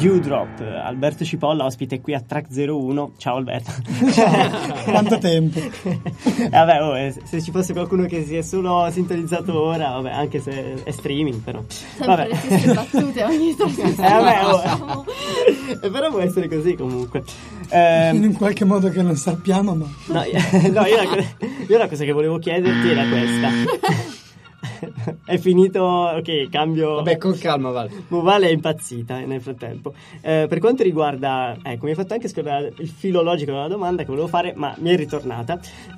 Speaker 3: Dewdrop. Alberto Cipolla, ospite qui a Track zero uno. Ciao Alberto.
Speaker 7: Quanto tempo.
Speaker 3: Eh, vabbè, oh, eh, se ci fosse qualcuno che si è solo sintonizzato ora, vabbè, anche se è streaming, però.
Speaker 4: Sempre
Speaker 3: Vabbè.
Speaker 4: le stesse battute ogni trasmissione.
Speaker 3: Eh, vabbè, oh. Eh, però può essere così comunque. Ehm,
Speaker 7: In un qualche modo che non sappiamo, ma
Speaker 3: No, io, no, io, la, io la cosa che volevo chiederti era questa. È finito, ok, cambio.
Speaker 2: Vabbè, con calma, Val.
Speaker 3: Vale è impazzita nel frattempo. Eh, per quanto riguarda, ecco, mi hai fatto anche scorrere il filo logico della domanda che volevo fare, ma mi è ritornata.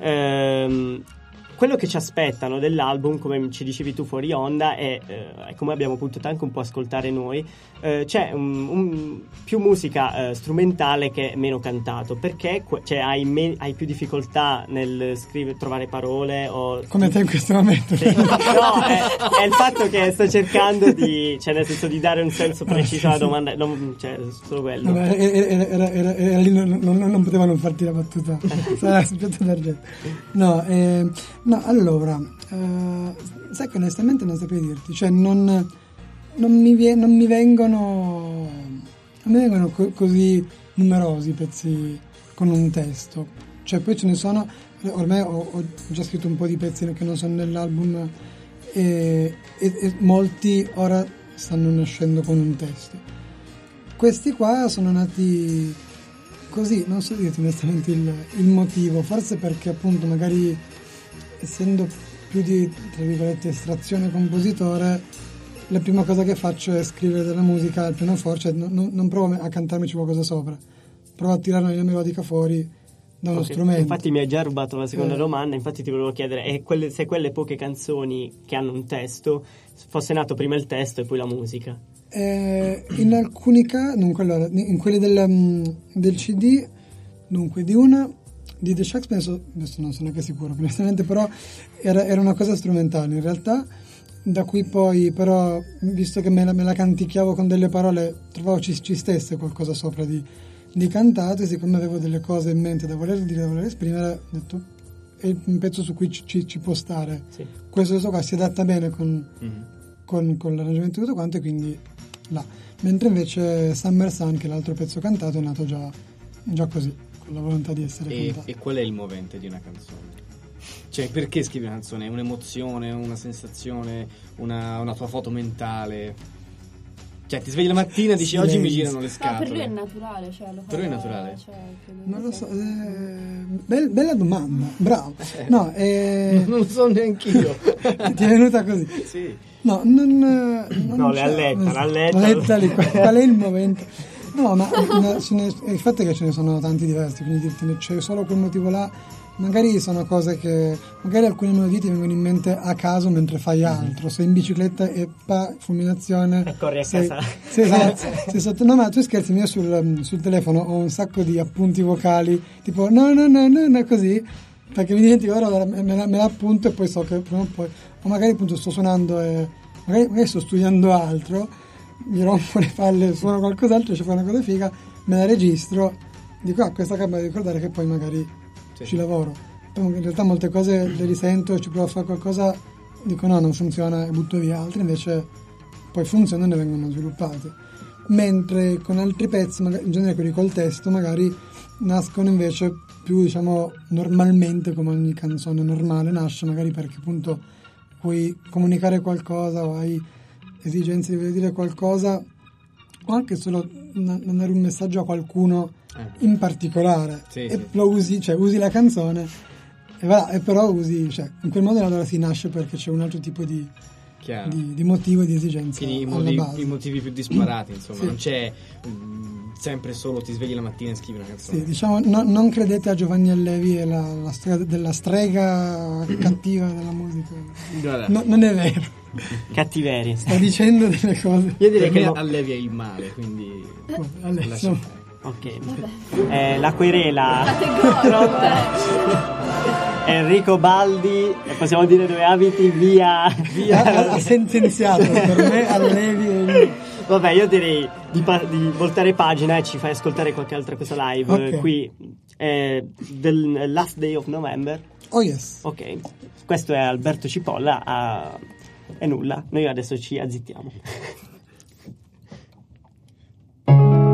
Speaker 3: Ehm, quello che ci aspettano dell'album, come ci dicevi tu fuori onda, è, eh, come abbiamo potuto anche un po' ascoltare noi, eh, c'è un, un, più musica eh, strumentale che meno cantato. Perché cioè, hai, me, hai più difficoltà nel scrivere, trovare parole o
Speaker 7: come te in questo momento.
Speaker 3: sì. No, è, è il fatto che sto cercando di, cioè nel senso di dare un senso preciso alla domanda, non, cioè solo quello.
Speaker 7: Vabbè, era, era, era, era lì, non, non, non potevano farti la battuta. Sarà scoppiato d'argento. No, eh, no, allora, eh, sai che onestamente non saprei dirti, cioè non, non, mi, vie, non mi vengono, non mi vengono co- così numerosi pezzi con un testo, cioè poi ce ne sono, ormai ho, ho già scritto un po' di pezzi che non sono nell'album e, e, e molti ora stanno nascendo con un testo. Questi qua sono nati così, non so dirti onestamente il, il motivo, forse perché appunto magari essendo più di, tra virgolette, estrazione compositore, la prima cosa che faccio è scrivere della musica al pianoforte, non, non, non provo a cantarmici qualcosa sopra, provo a tirare una linea melodica fuori da uno
Speaker 3: Okay.
Speaker 7: strumento.
Speaker 3: Infatti mi hai già rubato la seconda
Speaker 7: Eh.
Speaker 3: domanda, infatti ti volevo chiedere e quelle, se quelle poche canzoni che hanno un testo fosse nato prima il testo e poi la musica.
Speaker 7: Eh, in alcuni casi, dunque, allora, in quelli del, um, del C D, dunque di una di The Shacks penso, adesso non sono neanche sicuro onestamente, però era, era una cosa strumentale in realtà, da cui poi però, visto che me la, me la canticchiavo con delle parole, trovavo ci, ci stesse qualcosa sopra di, di cantato, e siccome avevo delle cose in mente da voler dire, da voler esprimere, ho detto è un pezzo su cui ci, ci, ci può stare,
Speaker 3: Sì.
Speaker 7: questo, questo qua si adatta bene con,
Speaker 2: Mm-hmm.
Speaker 7: con, con l'arrangiamento e tutto quanto, e quindi là. Mentre invece Summer Sun, che è l'altro pezzo cantato, è nato già, già così, con la volontà di essere
Speaker 2: E,
Speaker 7: cantato.
Speaker 2: e qual è il movente di una canzone? Cioè, perché scrivi una canzone? È un'emozione, una sensazione, una, una tua foto mentale? Cioè, ti svegli la mattina e dici
Speaker 7: Sì,
Speaker 2: oggi mi
Speaker 7: sì.
Speaker 2: girano le
Speaker 4: No,
Speaker 2: scatole.
Speaker 4: per lui è naturale, cioè lo fa.
Speaker 2: Per lui è naturale?
Speaker 4: Cioè, credo
Speaker 7: Non
Speaker 4: che
Speaker 7: lo
Speaker 4: sia-
Speaker 7: so, eh, bel- bella domanda, bravo. No, eh,
Speaker 2: Non lo so neanch'io.
Speaker 7: ti è venuta così.
Speaker 2: Sì.
Speaker 7: No, non, non
Speaker 3: No,
Speaker 7: c'è-
Speaker 3: l'ha letta, l'ha letta.
Speaker 7: l'ha letta lì, qual qual è il momento? No, ma ma ce ne- il fatto è che ce ne sono tanti diversi, quindi dirti, c'è solo quel motivo là. Magari sono cose che, magari alcune melodie ti vengono in mente a caso mentre fai altro, sei in bicicletta e pa, fulminazione
Speaker 3: E corri a
Speaker 7: sei,
Speaker 3: casa.
Speaker 7: sei, esatto, sei sotto, no, ma tu scherzi, io sul, sul telefono ho un sacco di appunti vocali tipo no no no no, no così, perché mi dimentico, ora me, me, la, me la appunto e poi so che prima o poi, o magari appunto sto suonando e magari, magari sto studiando altro, mi rompo le palle, suono qualcos'altro, ci fa una cosa figa, me la registro, dico ah, questa acaba di ricordare, che poi magari
Speaker 2: Sì.
Speaker 7: ci lavoro. Poi in realtà molte cose le risento, ci provo a fare qualcosa, dico no, non funziona e butto via, altre invece poi funzionano e vengono sviluppate. Mentre con altri pezzi, magari, in genere quelli col testo, magari nascono invece più, diciamo, normalmente, come ogni canzone normale nasce, magari perché appunto puoi comunicare qualcosa o hai esigenze di voler dire qualcosa, o anche solo n- non dare un messaggio a qualcuno in particolare,
Speaker 2: Sì,
Speaker 7: e
Speaker 2: sì.
Speaker 7: lo usi, cioè usi la canzone e, va, e però usi, cioè in quel modo allora si nasce perché c'è un altro tipo di,
Speaker 2: Chiaro.
Speaker 7: di, di motivo e di esigenza
Speaker 2: Quindi i,
Speaker 7: alla
Speaker 2: motivi,
Speaker 7: base.
Speaker 2: i motivi più disparati, insomma,
Speaker 7: Sì.
Speaker 2: non c'è mm, sempre solo ti svegli la mattina e scrivi una canzone.
Speaker 7: Sì, diciamo, no- non credete a Giovanni Allevi e la, la storia della strega cattiva della musica.
Speaker 2: Guarda,
Speaker 7: No, non è vero,
Speaker 3: Cattiveria.
Speaker 7: sto dicendo delle cose.
Speaker 3: Io direi
Speaker 2: per
Speaker 3: che
Speaker 2: me
Speaker 3: no.
Speaker 2: allevia il male, quindi
Speaker 7: Allora,
Speaker 2: lascia
Speaker 7: insomma,
Speaker 2: fare.
Speaker 3: Ok. Eh, la querela.
Speaker 4: Categorico, eh.
Speaker 3: Enrico Baldi, possiamo dire dove abiti, via.
Speaker 7: ha, ha- ha sentenziato per me Allevi e
Speaker 3: Vabbè, io direi di, pa- di voltare pagina e ci fai ascoltare qualche altra cosa live.
Speaker 7: Ok.
Speaker 3: Qui eh, del Last Day of November.
Speaker 7: oh yes.
Speaker 3: Ok, questo è Alberto Cipolla. A... E nulla, noi adesso ci azzittiamo.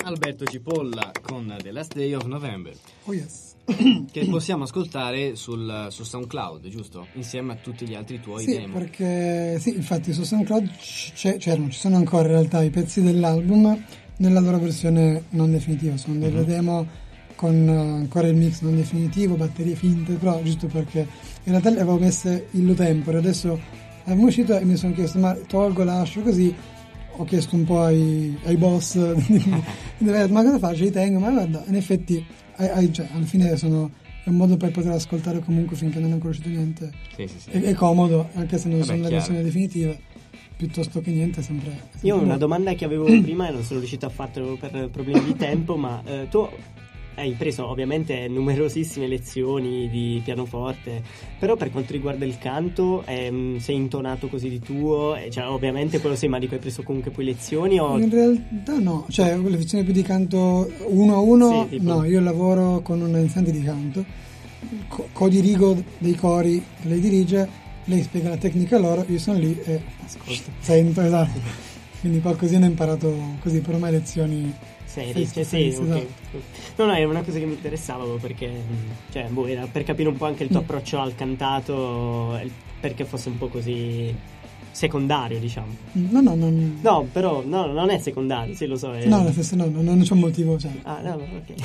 Speaker 2: Alberto Cipolla con The Last Day of November,
Speaker 7: Oh yes.
Speaker 2: che possiamo ascoltare sul, su SoundCloud, giusto? Insieme a tutti gli altri tuoi
Speaker 7: Sì,
Speaker 2: demo.
Speaker 7: perché sì, infatti su SoundCloud c'è- c'erano, ci sono ancora in realtà i pezzi dell'album nella loro versione non definitiva, sono delle
Speaker 2: Mhm.
Speaker 7: demo con eh, ancora il mix non definitivo, batterie finte, però giusto perché in realtà le avevo messe illo tempore, adesso avevo uscito e mi sono chiesto ma tolgo, lascio, così ho chiesto un po' ai, ai boss ma cosa faccio, li tengo, ma guarda, in effetti ai- ai- cioè, alla fine sono è un modo per poter ascoltare comunque finché non è ancora uscito niente.
Speaker 2: Sì, sì, sì.
Speaker 7: È, è comodo, anche se non
Speaker 2: Vabbè,
Speaker 7: sono le
Speaker 2: chiaro.
Speaker 7: versioni definitive, piuttosto che niente, è sempre. è sempre
Speaker 3: Io ho una
Speaker 7: buono.
Speaker 3: domanda che avevo prima e non sono riuscito a farlo per problemi di tempo, ma eh, tu hai preso ovviamente numerosissime lezioni di pianoforte, però per quanto riguarda il canto ehm, sei intonato così di tuo, e, cioè ovviamente quello sei, ma dico hai preso comunque poi lezioni o...
Speaker 7: In realtà no, cioè le lezioni più di canto uno a uno,
Speaker 3: Sì, tipo-
Speaker 7: no, io lavoro con una insegnante di canto, co- co-dirigo dei cori che lei dirige, lei spiega la tecnica loro, io sono lì e ascolto, sento, esatto. Quindi qualcosina ho imparato così, per ormai lezioni.
Speaker 3: Serie,
Speaker 7: Face to
Speaker 3: cioè, sì,
Speaker 7: face,
Speaker 3: ok.
Speaker 7: esatto.
Speaker 3: No, no, è una cosa che mi interessava perché, mh, cioè, boh, era per capire un po' anche il tuo
Speaker 7: Mm.
Speaker 3: approccio al cantato, eh, perché fosse un po' così secondario, diciamo.
Speaker 7: No, no, non,
Speaker 3: No, però, no, non è secondario, sì, lo so. È...
Speaker 7: no, nel senso no, no, non c'è un motivo, cioè.
Speaker 3: Ah, no, no,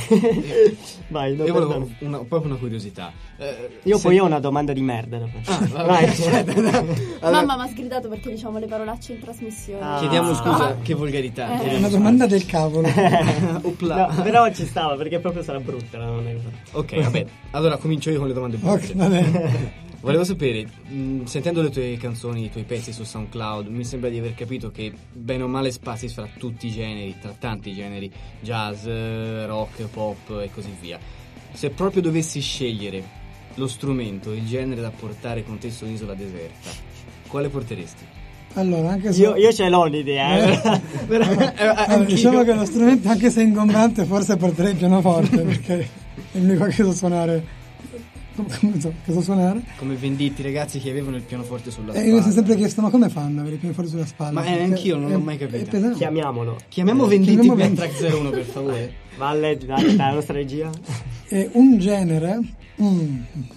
Speaker 3: ok. Vai, no,
Speaker 2: Io volevo
Speaker 3: perdono.
Speaker 2: una, proprio una curiosità. Eh,
Speaker 3: Io
Speaker 2: se-
Speaker 3: poi ho una domanda di merda da fare.
Speaker 2: Ah,
Speaker 3: Vai.
Speaker 2: Allora,
Speaker 4: Mamma mi ha sgridato perché diciamo le parolacce in trasmissione.
Speaker 3: Ah.
Speaker 2: chiediamo scusa,
Speaker 4: Ah.
Speaker 2: che volgarità.
Speaker 4: Eh.
Speaker 7: È
Speaker 2: chiediamo
Speaker 7: una domanda del cavolo.
Speaker 2: Opla.
Speaker 3: No, però ci stava perché proprio sarà brutta la domanda.
Speaker 2: Ok, vabbè. Allora comincio io con le domande buone.
Speaker 7: Ok, va bene.
Speaker 2: Volevo sapere, mh, sentendo le tue canzoni, i tuoi pezzi su SoundCloud, mi sembra di aver capito che bene o male spazi fra tutti i generi, tra tanti generi, jazz, eh, rock, pop e così via. Se proprio dovessi scegliere lo strumento, il genere da portare con te su un'isola deserta, quale porteresti?
Speaker 7: Allora, anche se
Speaker 3: Io, io ce l'ho un'idea, eh.
Speaker 2: Però- eh,
Speaker 7: allora,
Speaker 2: anch'io.
Speaker 7: diciamo che lo strumento, anche se ingombrante, forse porterei il pianoforte perché è l'unico che so suonare. Come so, che so suonare.
Speaker 2: Come Venditti, ragazzi che avevano il pianoforte sulla
Speaker 7: E io mi sono
Speaker 2: spalla.
Speaker 7: sempre chiesto: ma come fanno ad avere il pianoforte sulla spalla?
Speaker 2: Ma, eh,
Speaker 7: Perché
Speaker 2: anch'io non
Speaker 7: è-
Speaker 2: l'ho mai capito.
Speaker 7: È pesante.
Speaker 3: Chiamiamolo.
Speaker 2: Chiamiamo
Speaker 7: Eh,
Speaker 2: Venditti
Speaker 7: chiamiamo
Speaker 2: per
Speaker 7: Venditti.
Speaker 2: track zero uno, per favore.
Speaker 3: Valle, dai, la nostra regia.
Speaker 7: E un genere, mm,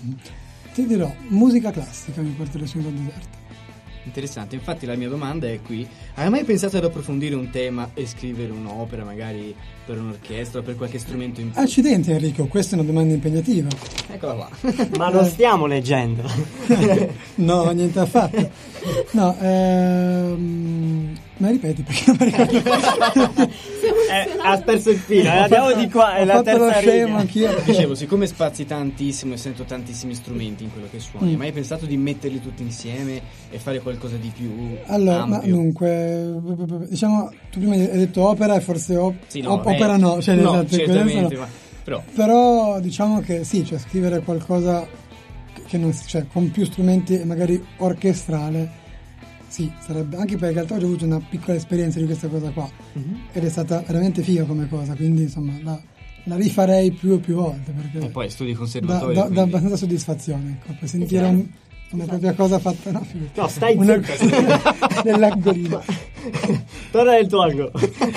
Speaker 7: ti dirò, musica classica mi porterei su un deserto.
Speaker 2: Interessante, infatti la mia domanda è qui: hai mai pensato ad approfondire un tema e scrivere un'opera magari per un'orchestra o per qualche strumento in più?
Speaker 7: Accidenti Enrico, questa è una domanda impegnativa.
Speaker 2: Eccola qua.
Speaker 3: Ma lo stiamo leggendo.
Speaker 7: No, niente affatto. No, ehm, ma ripeti perché non mi ricordo.
Speaker 3: Eh, ha perso il filo, eh, andiamo di qua, è
Speaker 7: Ho
Speaker 3: la
Speaker 7: fatto lo
Speaker 3: terza
Speaker 7: scemo
Speaker 3: riga.
Speaker 7: anch'io.
Speaker 2: Dicevo, siccome spazi tantissimo e sento tantissimi strumenti in quello che suoni,
Speaker 7: Mm.
Speaker 2: hai mai pensato di metterli tutti insieme e fare qualcosa di più
Speaker 7: Allora, ma
Speaker 2: ampio?
Speaker 7: dunque, diciamo, tu prima hai detto opera e forse op-
Speaker 2: Sì, no,
Speaker 7: op-
Speaker 2: vabbè.
Speaker 7: opera no, cioè nel
Speaker 2: No,
Speaker 7: senso che
Speaker 2: certamente,
Speaker 7: adesso no.
Speaker 2: ma però
Speaker 7: Però diciamo che sì, cioè scrivere qualcosa che non si- cioè con più strumenti e magari orchestrale, sì, sarebbe, anche perché in realtà ho già avuto una piccola esperienza di questa cosa qua ed è stata veramente figa come cosa, quindi insomma la, la rifarei più e più volte perché
Speaker 2: e poi studi
Speaker 7: dà,
Speaker 2: conservatorio,
Speaker 7: dà- dà
Speaker 2: quindi-
Speaker 7: abbastanza soddisfazione, ecco, per sentire un- una propria cosa fatta, no, figurati.
Speaker 3: No, stai
Speaker 7: Una
Speaker 3: zitto.
Speaker 7: cosa nell'angolino.
Speaker 3: Torna nel tuo angolo.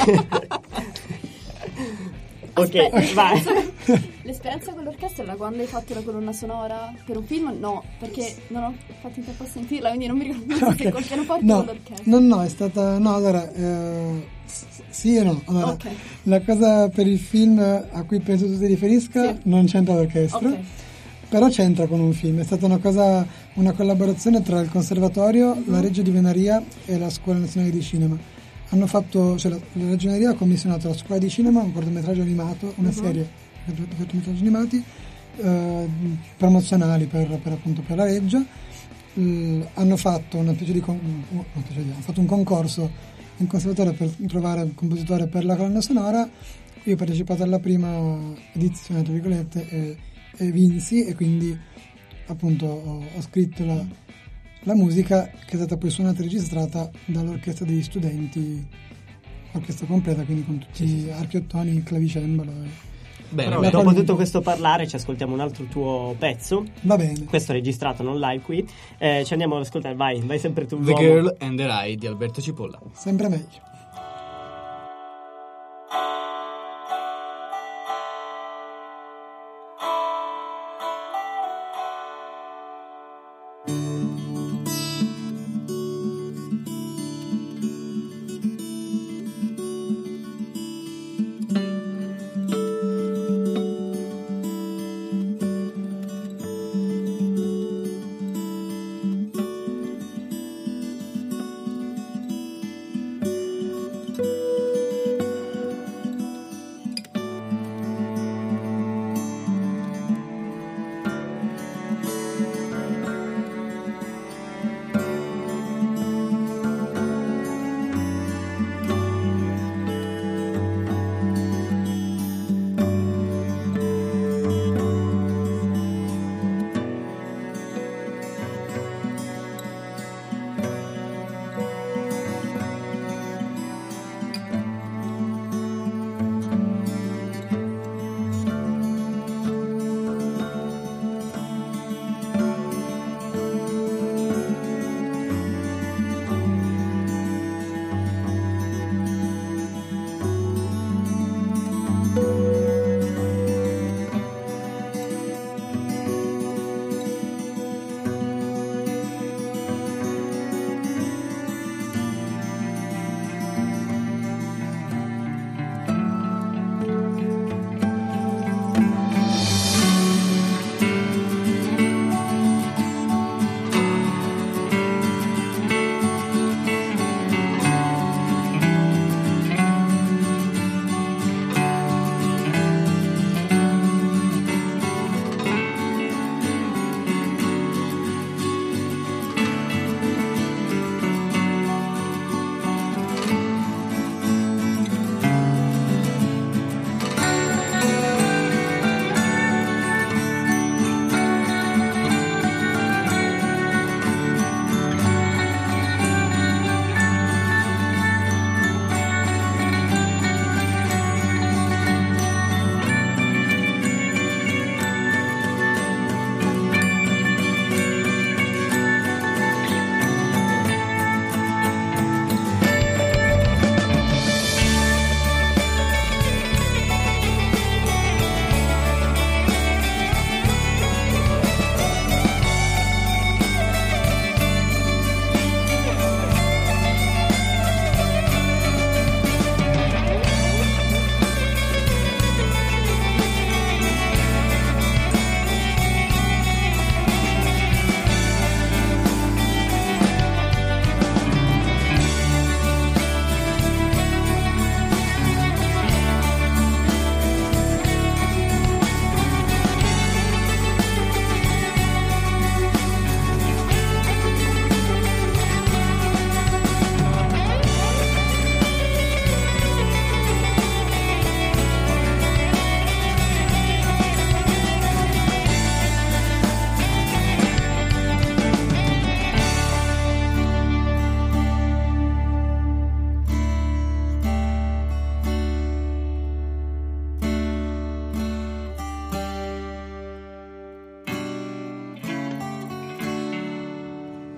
Speaker 3: Ok,
Speaker 4: Aspetta,
Speaker 3: vai.
Speaker 4: L'esperienza con l'orchestra era quando hai fatto la colonna sonora per un film? No, perché non ho fatto in tempo a sentirla, quindi non mi ricordo non so se
Speaker 7: Ok.
Speaker 4: col pianoforte o
Speaker 7: No,
Speaker 4: con l'orchestra.
Speaker 7: no, no, è stata. No, allora. eh, s- sì e no. Allora,
Speaker 4: Ok.
Speaker 7: la cosa per il film a cui penso tu ti riferisca
Speaker 4: Sì.
Speaker 7: non c'entra l'orchestra.
Speaker 4: Ok.
Speaker 7: Però c'entra con un film. È stata una cosa, una collaborazione tra il Conservatorio,
Speaker 4: Mhm.
Speaker 7: la Reggio di Venaria e la Scuola Nazionale di Cinema. Hanno fatto, cioè la, la Reggio di Venaria ha commissionato alla Scuola di Cinema un cortometraggio animato, una
Speaker 4: Mhm.
Speaker 7: serie di cortometraggi animati eh, promozionali per, per appunto per la Reggio. Mm, hanno fatto una specie di con- una specie di- hanno fatto un concorso in conservatorio per trovare un compositore per la colonna sonora. Io ho partecipato alla prima edizione, tra virgolette, e, e vinsi, e quindi appunto ho, ho scritto la, la musica che è stata poi suonata e registrata dall'orchestra degli studenti, orchestra completa, quindi con tutti gli archiottoni, clavicembalo. e-
Speaker 2: Bene,
Speaker 3: Però,
Speaker 2: bene.
Speaker 3: dopo tutto questo parlare ci ascoltiamo un altro tuo pezzo.
Speaker 7: Va bene.
Speaker 3: Questo è registrato non live qui. Eh, ci andiamo ad ascoltare, vai, vai sempre tu.
Speaker 2: The
Speaker 3: l'uomo.
Speaker 2: Girl and the Ride di Alberto Cipolla.
Speaker 7: Sempre meglio.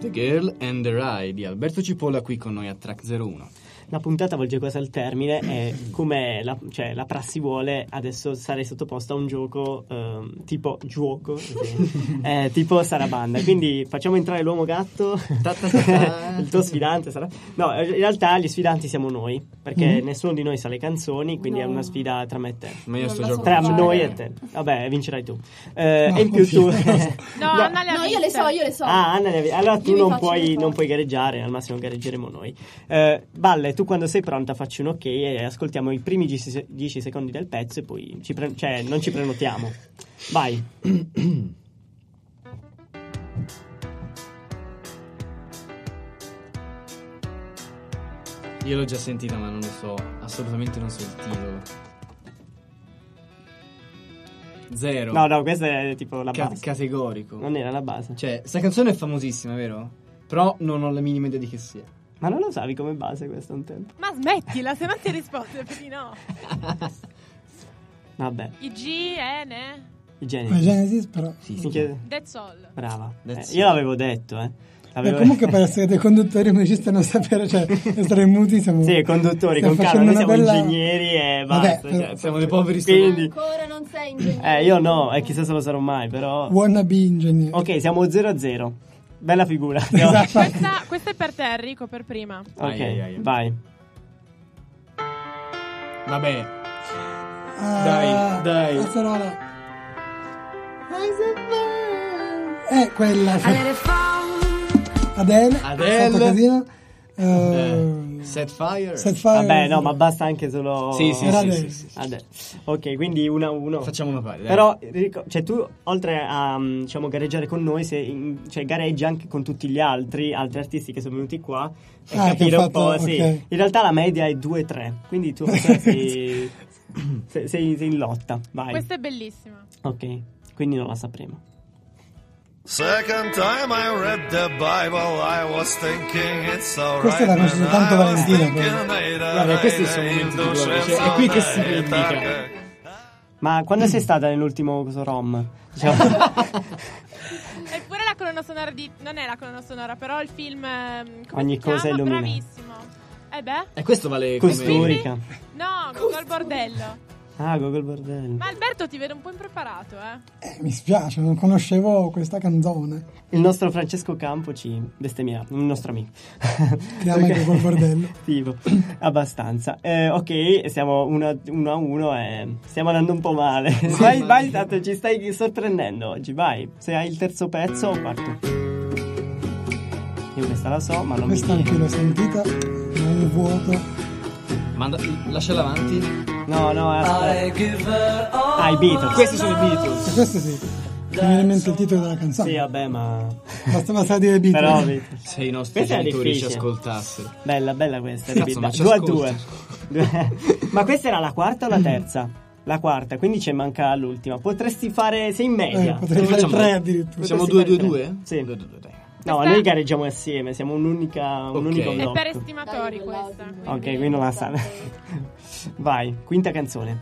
Speaker 2: The Girl and the Rye di Alberto Cipolla qui con noi a Track zero uno.
Speaker 3: La puntata volge quasi al termine e come la, cioè, la prassi vuole, adesso sarei sottoposta a un gioco ehm, tipo gioco sì. eh, tipo Sarabanda, quindi facciamo entrare l'uomo gatto.
Speaker 2: Ta ta ta ta.
Speaker 3: Il tuo sfidante sarà... No, in realtà gli sfidanti siamo noi, perché
Speaker 7: Mm.
Speaker 3: nessuno di noi sa le canzoni, quindi
Speaker 4: No.
Speaker 3: è una sfida tra me e te.
Speaker 2: Ma io
Speaker 4: Non
Speaker 2: sto
Speaker 4: la so
Speaker 3: Tra
Speaker 2: giocando.
Speaker 3: noi e te. Vabbè, vincerai tu. Eh,
Speaker 7: No,
Speaker 3: e in più tu...
Speaker 7: oddio.
Speaker 5: No, Anna le ha
Speaker 4: No, io le
Speaker 5: viste.
Speaker 4: so, io le so.
Speaker 3: Ah, Anna, ne avevi- allora tu
Speaker 4: Io mi
Speaker 3: non
Speaker 4: faccio
Speaker 3: puoi,
Speaker 4: le
Speaker 3: non
Speaker 4: cose.
Speaker 3: puoi gareggiare, al massimo gareggeremo noi. Eh, Balle, tu quando sei pronta facci un ok e ascoltiamo i primi dieci secondi del pezzo e poi ci pre- cioè, non ci prenotiamo. Vai.
Speaker 2: Io l'ho già sentita ma non lo so, assolutamente non so il titolo. Zero.
Speaker 3: No, no, questa è tipo la
Speaker 2: Ca-
Speaker 3: base.
Speaker 2: categorico.
Speaker 3: Non era la base.
Speaker 2: Cioè, sta canzone è famosissima, vero? Però non ho la minima idea di che sia.
Speaker 3: Ma non lo usavi come base questo un tempo?
Speaker 5: Ma smettila, se non ti risponde, perché no.
Speaker 3: Vabbè,
Speaker 5: I G, N,
Speaker 3: i
Speaker 7: Ma
Speaker 3: generi.
Speaker 7: Genesis però.
Speaker 3: Mi chiede-
Speaker 5: That's all.
Speaker 3: Brava.
Speaker 2: That's
Speaker 3: Eh, io l'avevo detto, eh.
Speaker 7: Beh,
Speaker 3: L'avevo-
Speaker 7: comunque per essere dei conduttori musicisti non sapere, cioè essere muti siamo...
Speaker 3: Sì, conduttori,
Speaker 7: stiamo
Speaker 3: con calma, noi
Speaker 7: facendo
Speaker 3: siamo
Speaker 7: una bella-
Speaker 3: ingegneri e
Speaker 7: Vabbè,
Speaker 3: basta.
Speaker 7: però-
Speaker 3: cioè,
Speaker 2: Siamo dei poveri
Speaker 3: Quindi,
Speaker 4: Ancora non sei ingegnere.
Speaker 3: eh, io no, e chissà se lo sarò mai, però...
Speaker 7: Wannabe engineer.
Speaker 3: Ok, siamo zero a zero. Bella figura.
Speaker 7: Esatto.
Speaker 5: Questa, questa è per te, Enrico, per prima.
Speaker 3: Ok,
Speaker 2: Ai, ai, ai.
Speaker 3: vai.
Speaker 2: Vabbè.
Speaker 7: Ah,
Speaker 2: Dai, dai.
Speaker 7: la parola. Eh, quella. Adele.
Speaker 2: Adele.
Speaker 7: Sotto casino.
Speaker 2: Eh,
Speaker 7: Eh,
Speaker 2: Set Fire.
Speaker 7: Set Fire.
Speaker 3: Vabbè, no, ma basta anche solo...
Speaker 2: Sì, sì,
Speaker 7: Era
Speaker 2: sì,
Speaker 7: Adele.
Speaker 2: sì, sì, sì.
Speaker 3: Adele. Ok, quindi uno a uno.
Speaker 2: Facciamo una pari, dai.
Speaker 3: Però, ric- cioè, tu, oltre a, mm, diciamo, gareggiare con noi, se, in- cioè, gareggi anche con tutti gli altri, altri artisti che sono venuti qua, e
Speaker 7: Ah, che
Speaker 3: capire
Speaker 7: ho
Speaker 3: un po',
Speaker 7: fatto-
Speaker 3: sì.
Speaker 7: ok.
Speaker 3: In realtà la media è due tre, quindi tu sei, sei, sei- sei in lotta, vai.
Speaker 5: Questa è bellissima.
Speaker 3: Ok, quindi non la sapremo.
Speaker 8: Second time I read the Bible, I was thinking it's alright.
Speaker 7: Questa la conosce soltanto Valentina, poi.
Speaker 2: Guarda, questi sono i momenti di gloria, cioè, è qui che si vendica.
Speaker 3: Ma quando sei stata nell'ultimo coso rom? Diciamo,
Speaker 5: Eppure la colonna sonora di... Non è la colonna sonora, però il film... ehm, come
Speaker 3: Ogni
Speaker 5: si
Speaker 3: cosa
Speaker 5: chiama?
Speaker 3: illumina.
Speaker 5: Bravissimo. Eh beh?
Speaker 2: E questo vale come...
Speaker 3: Costurica.
Speaker 5: No, Google Bordello.
Speaker 3: Ah, Google Bordello.
Speaker 5: Ma Alberto ti vede un po' impreparato, eh?
Speaker 7: Eh, mi spiace, non conoscevo questa canzone.
Speaker 3: Il nostro Francesco Campo ci bestemmia, il nostro amico.
Speaker 7: Che ama il Google Bordello.
Speaker 3: Tipo, abbastanza. Eh, ok, siamo uno, uno a uno e stiamo andando un po' male. Vai, vai, tanto ci stai sorprendendo oggi, vai. Se hai il terzo pezzo o quarto. Io questa la so, ma non
Speaker 7: Questa
Speaker 3: mi
Speaker 7: anche
Speaker 3: viene.
Speaker 7: l'ho sentita, ma un vuoto.
Speaker 2: Manda... Lasciala avanti.
Speaker 3: No, no, aspetta. Ah, i Beatles.
Speaker 2: Questi sono i Beatles.
Speaker 7: E questo sì. Mi viene in mente il titolo della canzone.
Speaker 3: Sì, vabbè, ma...
Speaker 7: Basta, basta dire Beatles.
Speaker 3: Però, Beatles.
Speaker 2: Se i nostri
Speaker 3: Questa è
Speaker 2: genitori ci
Speaker 3: difficile.
Speaker 2: ascoltassero.
Speaker 3: Bella, bella questa.
Speaker 2: Cazzo,
Speaker 3: ripeta.
Speaker 2: ma ci
Speaker 3: Due a
Speaker 2: ascolta.
Speaker 3: due. Ma questa era la quarta o la terza? La quarta, quindi ci manca l'ultima. Potresti fare... Sei in media.
Speaker 7: Eh, potrei fare
Speaker 2: Facciamo-
Speaker 7: tre addirittura.
Speaker 2: Siamo
Speaker 3: Potresti
Speaker 2: due
Speaker 3: fare
Speaker 2: due
Speaker 3: tre.
Speaker 2: due?
Speaker 3: Sì.
Speaker 2: due due due, dai.
Speaker 3: No,
Speaker 5: Questa-
Speaker 3: noi gareggiamo assieme, siamo un'unica, un
Speaker 2: Ok.
Speaker 3: unico
Speaker 2: È
Speaker 5: È
Speaker 3: blocco.
Speaker 5: per estimatori
Speaker 4: Dai,
Speaker 5: questa.
Speaker 4: quella-
Speaker 3: Ok, qui non la sa. Vai, quinta canzone.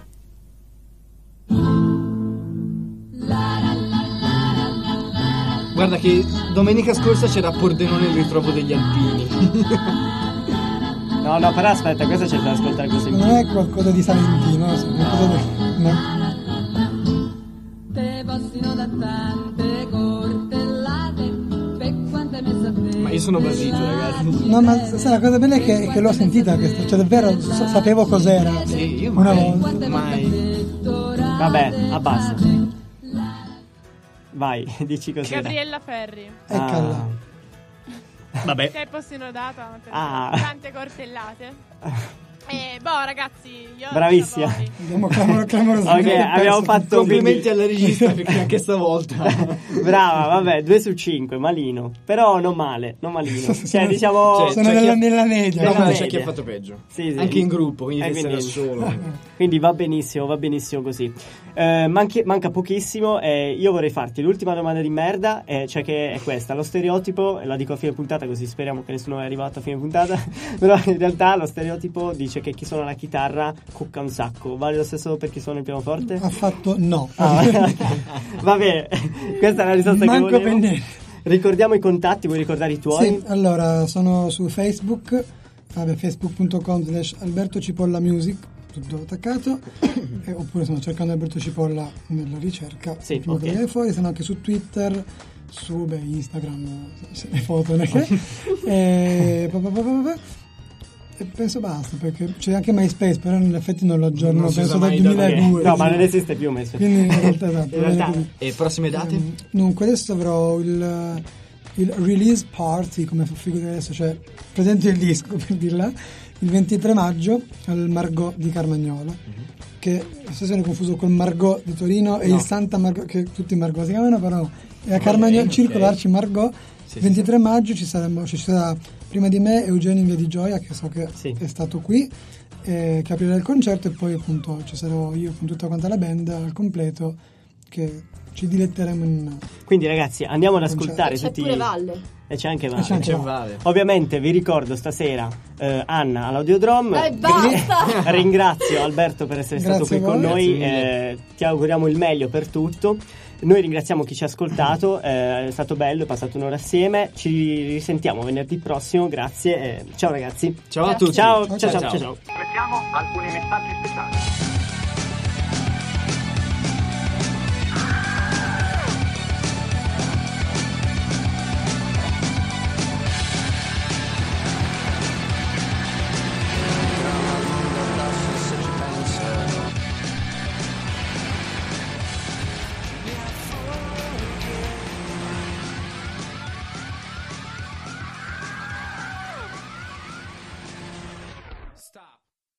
Speaker 2: Guarda che domenica scorsa c'era a Pordenone il ritrovo degli alpini.
Speaker 3: No, no, però aspetta, questa c'è da ascoltare così.
Speaker 7: Non è qualcosa di Salentino, non so, qualcosa di... no.
Speaker 9: Te passino da tante cortellate, per quante messe a te.
Speaker 2: Ma io sono basito, ragazzi.
Speaker 7: No, ma sai, la cosa bella è che, che l'ho sentita questa, cioè davvero so- sapevo cos'era.
Speaker 2: Sì, io
Speaker 7: Una
Speaker 2: mai,
Speaker 7: volta.
Speaker 2: mai.
Speaker 3: Vabbè, abbassa. Vai, dici cos'era.
Speaker 5: Gabriella Ferri.
Speaker 7: Eccola.
Speaker 2: Vabbè.
Speaker 5: Sei possino data
Speaker 3: Ah.
Speaker 5: tante cortellate. E boh, ragazzi, io
Speaker 3: Bravissima.
Speaker 5: lascio a voi.
Speaker 7: Abbiamo clamor- clamorosamente
Speaker 3: Ok, abbiamo
Speaker 7: perso.
Speaker 3: fatto
Speaker 2: Complimenti alla regista perché anche stavolta.
Speaker 3: Brava, vabbè, due su cinque, malino. Però non male, non malino. Cioè, diciamo...
Speaker 2: Cioè,
Speaker 7: Sono
Speaker 2: c'è
Speaker 7: nella,
Speaker 2: chi-
Speaker 7: nella media.
Speaker 3: Nella
Speaker 2: No, ma
Speaker 3: media.
Speaker 2: c'è chi ha fatto peggio.
Speaker 3: Sì, sì.
Speaker 2: Anche in gruppo, quindi
Speaker 3: Eh,
Speaker 2: deve essere
Speaker 3: quindi-
Speaker 2: da solo.
Speaker 3: Quindi va benissimo, va benissimo così. Eh, manchi- manca pochissimo e io vorrei farti l'ultima domanda di merda, eh, cioè che è questa, lo stereotipo, e la dico a fine puntata così speriamo che nessuno è arrivato a fine puntata, però in realtà lo stereotipo dice che chi suona la chitarra cucca un sacco, vale lo stesso per chi suona il pianoforte?
Speaker 7: Ha fatto no.
Speaker 3: Ah, va bene, questa è la risposta
Speaker 7: Manco
Speaker 3: che
Speaker 7: per
Speaker 3: volevo.
Speaker 7: niente.
Speaker 3: Ricordiamo i contatti, vuoi ricordare i tuoi?
Speaker 7: Sì, allora sono su Facebook, vabbè, facebook punto com slash Alberto Cipolla Music, tutto attaccato, eh, oppure sono cercando Alberto Cipolla nella ricerca,
Speaker 3: sì,
Speaker 7: il primo
Speaker 3: okay.
Speaker 7: che viene fuori, sono anche su Twitter, su beh, Instagram, se le foto, ne che, e, pa, pa, pa, pa, pa. E penso basta, perché c'è anche MySpace, però in effetti non lo aggiorno,
Speaker 2: Non si
Speaker 7: penso
Speaker 2: usa
Speaker 7: dal
Speaker 2: mai da-
Speaker 7: duemiladue.
Speaker 3: No, ma non esiste più MySpace.
Speaker 7: Quindi in realtà, esatto,
Speaker 3: In realtà-
Speaker 7: bene così.
Speaker 2: E prossime date?
Speaker 7: Ehm, dunque adesso avrò il, il release party, come figura adesso, cioè presento il disco per dirla, il ventitré maggio al Margot di Carmagnola, mm-hmm. che se sono confuso col Margot di Torino e
Speaker 3: No.
Speaker 7: il Santa Margot, che tutti Margot si chiamano, però è a Carmagnola,
Speaker 2: Ok.
Speaker 7: Circolo Arci Margot.
Speaker 2: Sì,
Speaker 7: ventitré maggio ci saremo, ci sarà prima di me Eugenio in Via di Gioia, che so che
Speaker 3: Sì.
Speaker 7: è stato qui, eh, che aprirà il concerto, e poi appunto ci sarò io con tutta quanta la band al completo, che ci diletteremo in...
Speaker 3: Quindi ragazzi, andiamo ad
Speaker 7: Concerto.
Speaker 3: ascoltare
Speaker 4: C'è
Speaker 3: tutti.
Speaker 4: pure Valle.
Speaker 3: E c'è anche
Speaker 7: E c'è
Speaker 3: Vale.
Speaker 7: anche
Speaker 2: C'è
Speaker 7: Vale.
Speaker 2: Vale.
Speaker 3: Ovviamente vi ricordo stasera eh, Anna all'Audiodrome.
Speaker 4: Dai, basta!
Speaker 3: Ringrazio Alberto per essere stato
Speaker 7: Grazie
Speaker 3: qui
Speaker 7: a
Speaker 3: con
Speaker 7: voi.
Speaker 3: noi,
Speaker 2: Grazie mille.
Speaker 3: eh, ti auguriamo il meglio per tutto. Noi ringraziamo chi ci ha ascoltato, eh, è stato bello, è passato un'ora assieme. Ci risentiamo venerdì prossimo, grazie. eh, ciao ragazzi.
Speaker 2: Ciao a tutti.
Speaker 3: Ciao, ciao,
Speaker 7: Ciao,
Speaker 3: ciao,
Speaker 7: ciao.
Speaker 3: ciao, ciao.
Speaker 1: Aspettiamo alcuni messaggi speciali.